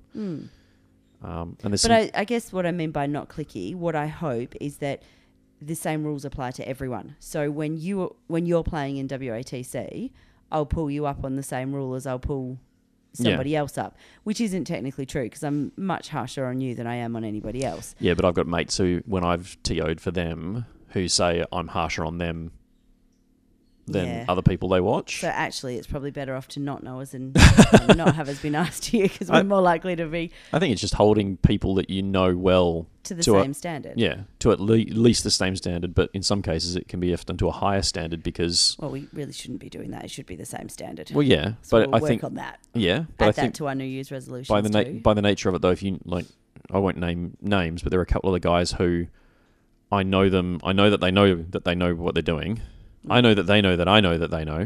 I guess what I mean by not cliquey, what I hope is that the same rules apply to everyone. So when you're playing in WATC, I'll pull you up on the same rule as I'll pull somebody else up, which isn't technically true because I'm much harsher on you than I am on anybody else. Yeah, but I've got mates who, when I've TO'd for them, who say I'm harsher on them than other people they watch. So actually, it's probably better off to not know us and not have us be nice to you, because we're more likely to be... I think it's just holding people that you know well... To the same standard. Yeah, to at least the same standard, but in some cases it can be often to a higher standard because... Well, we really shouldn't be doing that. It should be the same standard. Well, yeah. So but we'll I think work on that. Yeah. But I think that to our New Year's resolutions by the nature of it, though, if you... I won't name names, but there are a couple of the guys who... I know them. I know that they know what they're doing. I know that they know that I know that they know.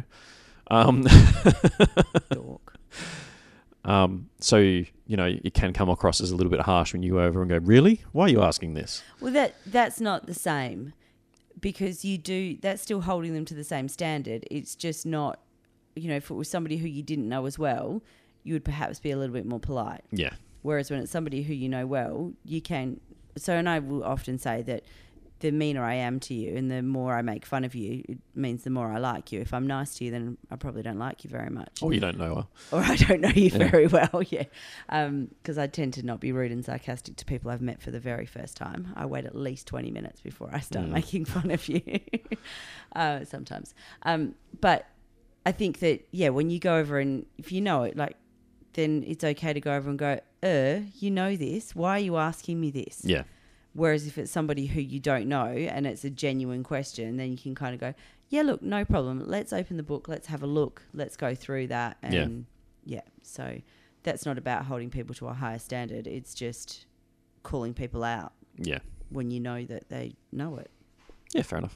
Dork. So, it can come across as a little bit harsh when you go over and go, really? Why are you asking this? Well, that's not the same. because that's still holding them to the same standard. It's just not, if it was somebody who you didn't know as well, you would perhaps be a little bit more polite. Yeah. Whereas when it's somebody who you know well, you can. So, and I will often say that the meaner I am to you and the more I make fun of you, it means the more I like you. If I'm nice to you, then I probably don't like you very much. Or you don't know her. Or I don't know you very well, yeah. Because I tend to not be rude and sarcastic to people I've met for the very first time. I wait at least 20 minutes before I start making fun of you sometimes. But I think that, when you go over and if you know it, then it's okay to go over and go, you know this. Why are you asking me this? Yeah. Whereas if it's somebody who you don't know and it's a genuine question, then you can kind of go, yeah, look, no problem. Let's open the book. Let's have a look. Let's go through that. And so that's not about holding people to a higher standard. It's just calling people out. Yeah. When you know that they know it. Yeah, fair enough.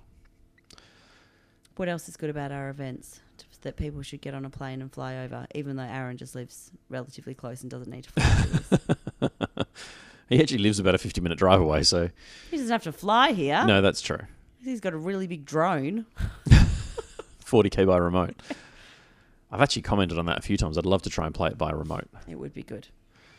What else is good about our events that people should get on a plane and fly over, even though Aaron just lives relatively close and doesn't need to fly to this? He actually lives about a 50-minute drive away, so... He doesn't have to fly here. No, that's true. He's got a really big drone. 40K by remote. I've actually commented on that a few times. I'd love to try and play it by remote. It would be good.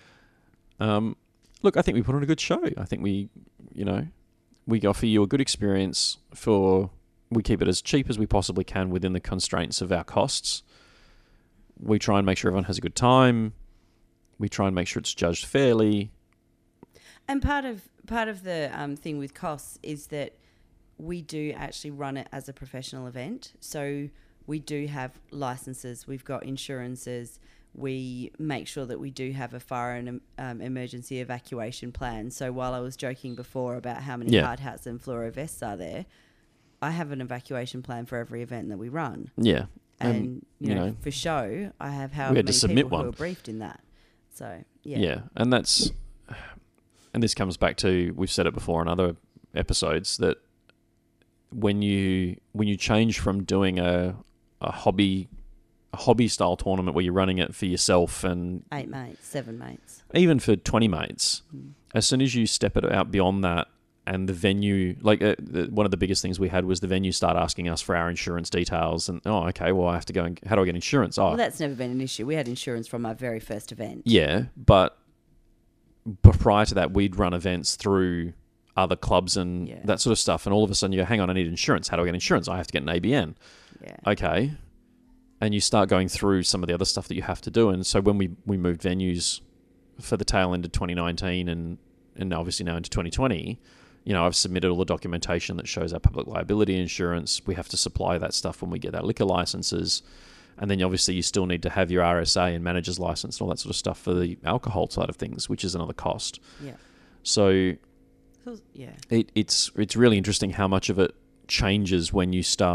Look, I think we put on a good show. I think we offer you a good experience we keep it as cheap as we possibly can within the constraints of our costs. We try and make sure everyone has a good time. We try and make sure it's judged fairly. And part of the thing with costs is that we do actually run it as a professional event. So we do have licenses, we've got insurances, we make sure that we do have a fire and emergency evacuation plan. So while I was joking before about how many hard hats and fluoro vests are there, I have an evacuation plan for every event that we run. Yeah. And, you know, for show, I have how many people who are briefed in that. So, yeah. Yeah, and that's... And this comes back to, we've said it before in other episodes, that when you change from doing a hobby style tournament where you're running it for yourself and 8 mates, 7 mates, even for 20 mates, as soon as you step it out beyond that, and the venue, one of the biggest things we had was the venue start asking us for our insurance details, and okay, well I have to go and how do I get insurance? Well, that's never been an issue. We had insurance from our very first event. Yeah, but prior to that, we'd run events through other clubs and that sort of stuff. And all of a sudden you go, hang on, I need insurance. How do I get insurance? I have to get an ABN. Yeah. Okay. And you start going through some of the other stuff that you have to do. And so when we moved venues for the tail end of 2019 and obviously now into 2020, I've submitted all the documentation that shows our public liability insurance. We have to supply that stuff when we get our liquor licenses. And then obviously you still need to have your RSA and manager's license and all that sort of stuff for the alcohol side of things, which is another cost. Yeah. So it's really interesting how much of it changes when you take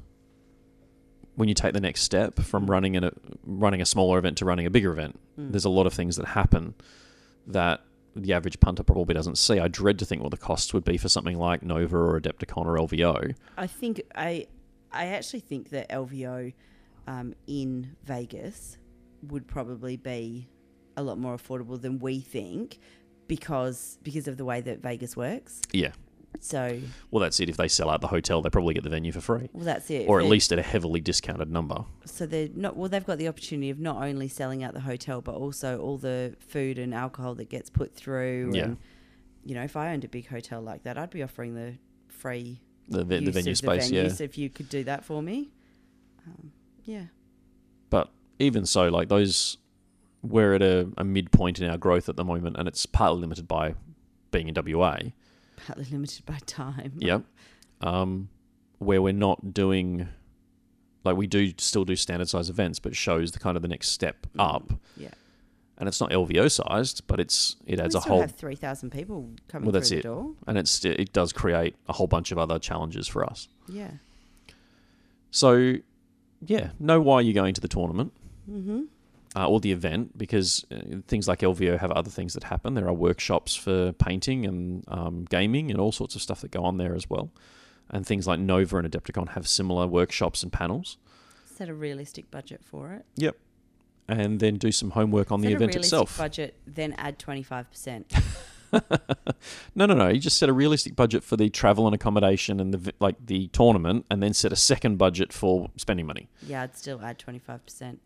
the next step from running a smaller event to running a bigger event. There's a lot of things that happen that the average punter probably doesn't see. I dread to think what the costs would be for something like Nova or Adepticon or LVO. I actually think that LVO in Vegas would probably be a lot more affordable than we think because of the way that Vegas works. Yeah. So... Well, that's it. If they sell out the hotel, they probably get the venue for free. Well, that's it. Or at least at a heavily discounted number. So they've got the opportunity of not only selling out the hotel, but also all the food and alcohol that gets put through. Yeah. And, if I owned a big hotel like that, I'd be offering the free the venue space, So if you could do that for me. Yeah. But even so, we're at a midpoint in our growth at the moment, and it's partly limited by being in WA. Partly limited by time. Yep. Where we're not doing, we do still do standard size events, but shows the kind of the next step up. Yeah. And it's not LVO sized, but it adds a whole. We have 3,000 people coming through the door. And it does create a whole bunch of other challenges for us. Yeah. So, know why you're going to the tournament. Mm-hmm. Or the event, because things like LVO have other things that happen. There are workshops for painting and gaming and all sorts of stuff that go on there as well. And things like Nova and Adepticon have similar workshops and panels. Set a realistic budget for it. Yep. And then do some homework on the event itself. Budget, then add 25%. No. You just set a realistic budget for the travel and accommodation and the tournament, and then set a second budget for spending money. Yeah, I'd still add 25%.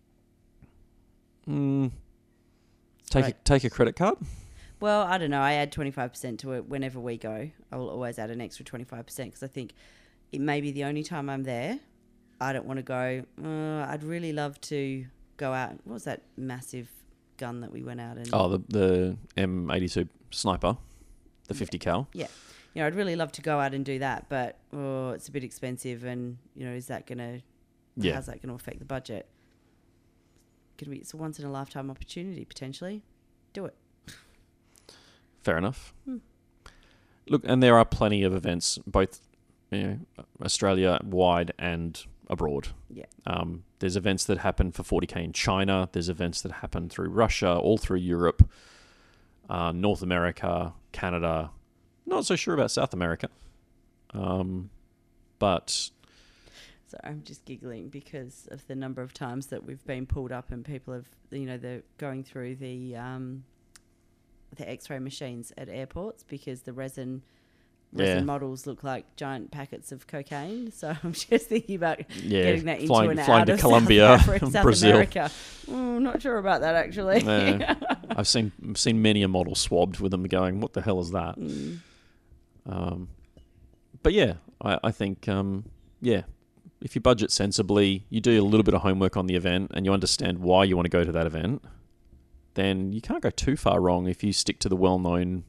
Take a credit card. Well, I don't know. I add 25% to it whenever we go. I will always add an extra 25% because I think it may be the only time I'm there. I don't want to go. I'd really love to go out. What was that massive gun that we went out and? Oh, the M82 sniper, the 50 cal. Yeah. I'd really love to go out and do that, but it's a bit expensive, and is that gonna? Yeah. How's that going to affect the budget? It's a once in a lifetime opportunity potentially. Do it. Fair enough. Look, and there are plenty of events, both Australia wide and abroad. Yeah. There's events that happen for 40k in China. There's events that happen through Russia, all through Europe, North America, Canada. Not so sure about South America. But... Sorry, I'm just giggling because of the number of times that we've been pulled up and people have, they're going through the X-ray machines at airports because the resin models look like giant packets of cocaine. So I'm just thinking about getting that into and flying out to of Colombia, South Brazil. America. Not sure about that actually. I've seen many a model swabbed with them going, what the hell is that? But yeah, I think, if you budget sensibly, you do a little bit of homework on the event and you understand why you want to go to that event, then you can't go too far wrong if you stick to the well-known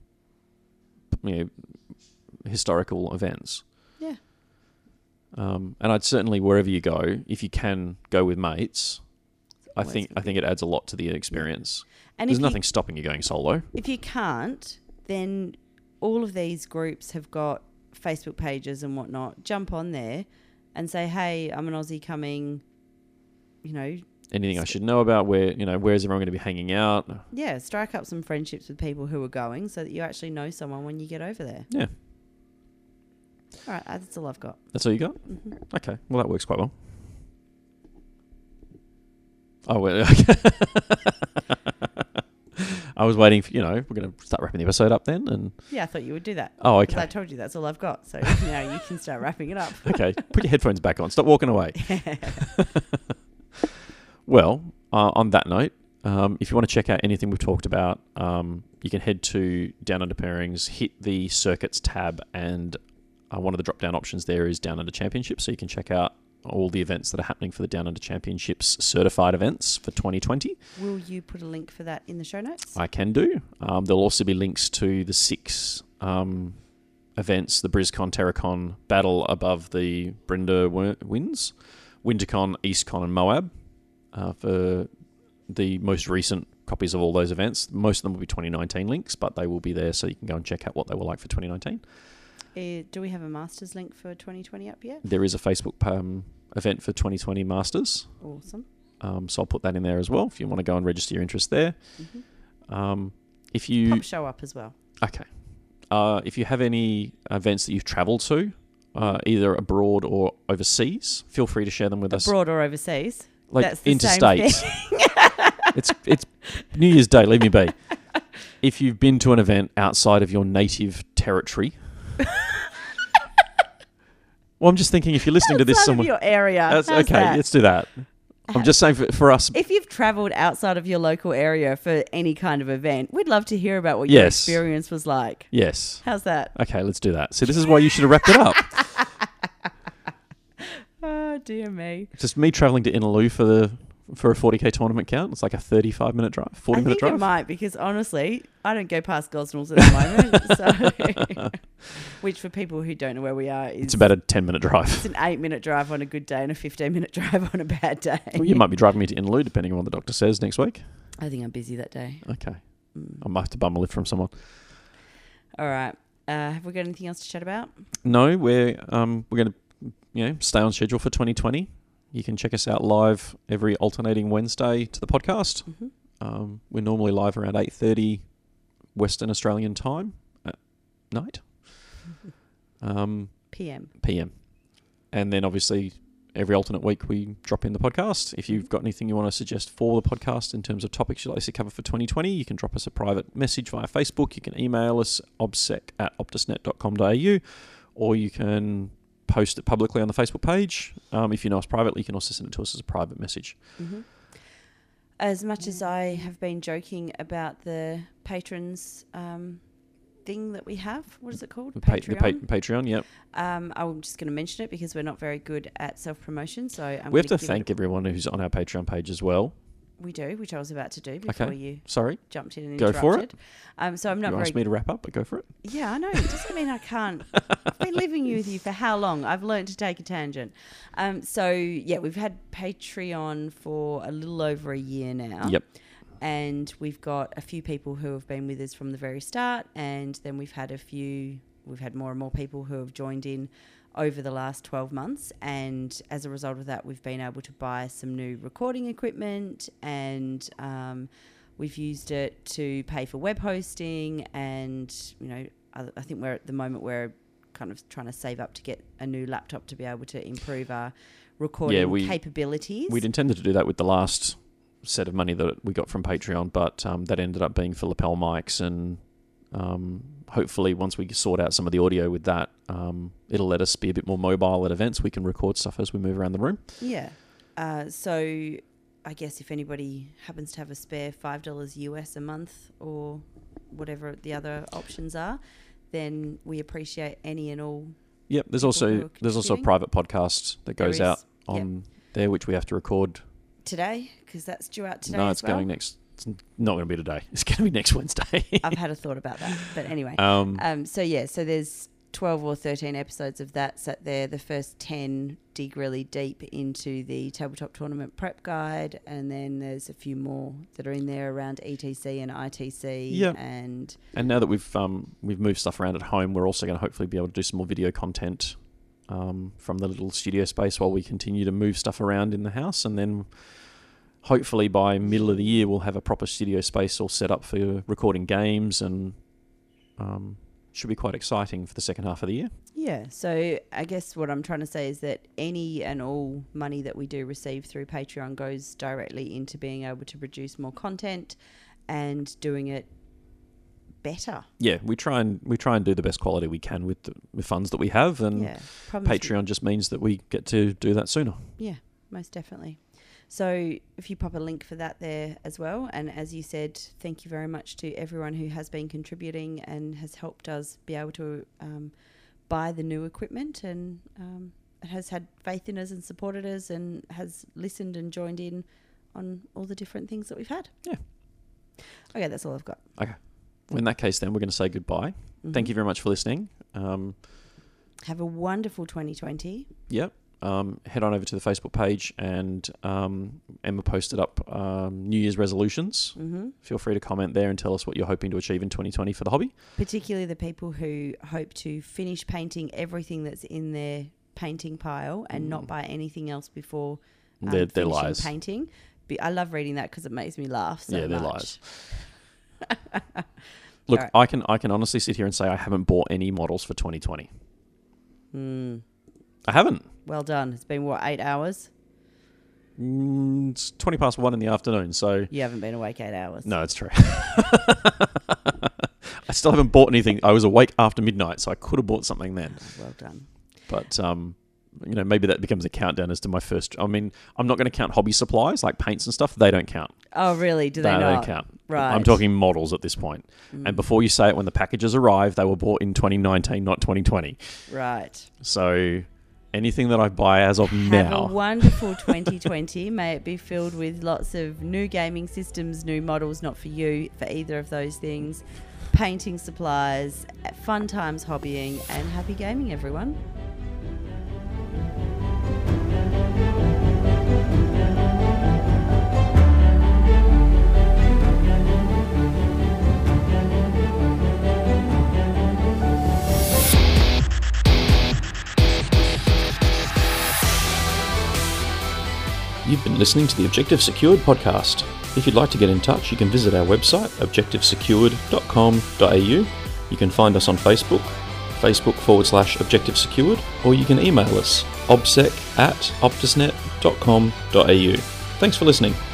historical events. Yeah. And I'd certainly, wherever you go, if you can go with mates, I think it adds a lot to the experience. And there's nothing stopping you going solo. If you can't, then all of these groups have got Facebook pages and whatnot. Jump on there and say, hey, I'm an Aussie coming, Anything I should know about, where's everyone going to be hanging out? Yeah, strike up some friendships with people who are going so that you actually know someone when you get over there. Yeah. All right, that's all I've got. That's all you got? Mm-hmm. Okay, well, that works quite well. Oh, well, I was waiting for, we're going to start wrapping the episode up then. And yeah, I thought you would do that. Oh, okay. Because I told you that's all I've got. So now you can start wrapping it up. Okay, put your headphones back on. Stop walking away. Well, on that note, if you want to check out anything we've talked about, you can head to Down Under Pairings, hit the Circuits tab, and one of the drop-down options there is Down Under Championships, so you can check out all the events that are happening for the Down Under Championships certified events for 2020. Will you put a link for that in the show notes? I can do. There'll also be links to the 6 events, the BrisCon, Terracon, Battle above the Brenda Winds, WinterCon, EastCon and Moab for the most recent copies of all those events. Most of them will be 2019 links, but they will be there so you can go and check out what they were like for 2019. Do we have a Masters link for 2020 up yet? There is a Facebook event for 2020 Masters. Awesome. So I'll put that in there as well if you want to go and register your interest there. Mm-hmm. If you pop show up as well. Okay. If you have any events that you've travelled to, either abroad or overseas, feel free to share them with us. Abroad or overseas? Like that's the interstate. Same thing. It's New Year's Day. Leave me be. If you've been to an event outside of your native territory. Well, I'm just thinking if you're listening to this somewhere, your area. Okay, that? Let's do that. I'm just saying for us. If you've travelled outside of your local area for any kind of event, we'd love to hear about what your experience was like. Yes. How's that? Okay, let's do that. So this is why you should have wrapped it up. Oh, dear me. Just me travelling to Inaloo for a 40k tournament count. It's like a 35-minute drive, 40-minute drive. I think it might, because honestly, I don't go past Gosnells at the moment. Which for people who don't know where we are, it's about a 10-minute drive. It's an 8-minute drive on a good day and a 15-minute drive on a bad day. Well, you might be driving me to Inaloo, depending on what the doctor says next week. I think I'm busy that day. Okay. I might have to bum a lift from someone. All right. Have we got anything else to chat about? No, we're going to stay on schedule for 2020. You can check us out live every alternating Wednesday to the podcast. Mm-hmm. We're normally live around 8:30 Western Australian time at night. PM. PM. And then obviously every alternate week we drop in the podcast. If you've got anything you want to suggest for the podcast in terms of topics you'd like us to cover for 2020, you can drop us a private message via Facebook. You can email us obsec@optusnet.com.au, or you can post it publicly on the Facebook page. If you know us privately, you can also send it to us as a private message. Mm-hmm. As much as I have been joking about the patrons thing that we have, what is it called? Patreon. Patreon, yep. I'm just going to mention it because we're not very good at self-promotion. So we have to thank everyone who's on our Patreon page as well. We do, which I was about to do before you jumped in and go interrupted. For it. So I'm not you asked me to wrap up, but go for it. Yeah, I know. It doesn't mean I can't. I've been living with you for how long? I've learned to take a tangent. We've had Patreon for a little over a year now. Yep. And we've got a few people who have been with us from the very start, and then we've had more and more people who have joined in over the last 12 months, and as a result of that we've been able to buy some new recording equipment, and we've used it to pay for web hosting, and I think we're at the moment we're kind of trying to save up to get a new laptop to be able to improve our recording capabilities. We'd intended to do that with the last set of money that we got from Patreon, but that ended up being for lapel mics, and hopefully once we sort out some of the audio with that, it'll let us be a bit more mobile at events. We can record stuff as we move around the room. Yeah. So I guess if anybody happens to have a spare $5 US a month or whatever the other options are, then we appreciate any and all. Yep. There's also a private podcast that goes out on there, which we have to record today, because that's due out today. No, it's going next. It's not going to be today. It's going to be next Wednesday. I've had a thought about that, but anyway. So there's 12 or 13 episodes of that sat there. The first 10 dig really deep into the tabletop tournament prep guide, and then there's a few more that are in there around ETC and ITC. Yeah. And now that we've moved stuff around at home, we're also going to hopefully be able to do some more video content from the little studio space while we continue to move stuff around in the house, and then hopefully by middle of the year we'll have a proper studio space all set up for recording games, and should be quite exciting for the second half of the year. Yeah, so I guess what I'm trying to say is that any and all money that we do receive through Patreon goes directly into being able to produce more content and doing it better. Yeah, we try and do the best quality we can with the funds that we have, and Patreon just means that we get to do that sooner. Yeah, most definitely. So if you pop a link for that there as well, and as you said, thank you very much to everyone who has been contributing and has helped us be able to buy the new equipment, and has had faith in us and supported us and has listened and joined in on all the different things that we've had. Yeah. Okay, that's all I've got. Okay. Well, in that case then, we're going to say goodbye. Mm-hmm. Thank you very much for listening. Have a wonderful 2020. Yep. Head on over to the Facebook page, and Emma posted up New Year's resolutions. Mm-hmm. Feel free to comment there and tell us what you're hoping to achieve in 2020 for the hobby. Particularly the people who hope to finish painting everything that's in their painting pile and not buy anything else before they're lies. Painting. I love reading that because it makes me laugh so much. Yeah, they're lies. Look, right. I can honestly sit here and say I haven't bought any models for 2020. I haven't. Well done. It's been, 8 hours? It's 20 past 1 in the afternoon, so... You haven't been awake 8 hours. No, it's true. I still haven't bought anything. I was awake after midnight, so I could have bought something then. Well done. But, maybe that becomes a countdown as to my first... I mean, I'm not going to count hobby supplies, like paints and stuff. They don't count. Oh, really? Do they not? They don't count. Right. I'm talking models at this point. And before you say it, when the packages arrive, they were bought in 2019, not 2020. Right. So... anything that I buy as of now. Have a wonderful 2020. May it be filled with lots of new gaming systems, new models, not for you, for either of those things, painting supplies, fun times hobbying, and happy gaming, everyone. You've been listening to the Objective Secured podcast. If you'd like to get in touch, you can visit our website, objectivesecured.com.au. You can find us on Facebook, Facebook/Objective Secured, or you can email us, obsec@optusnet.com.au. Thanks for listening.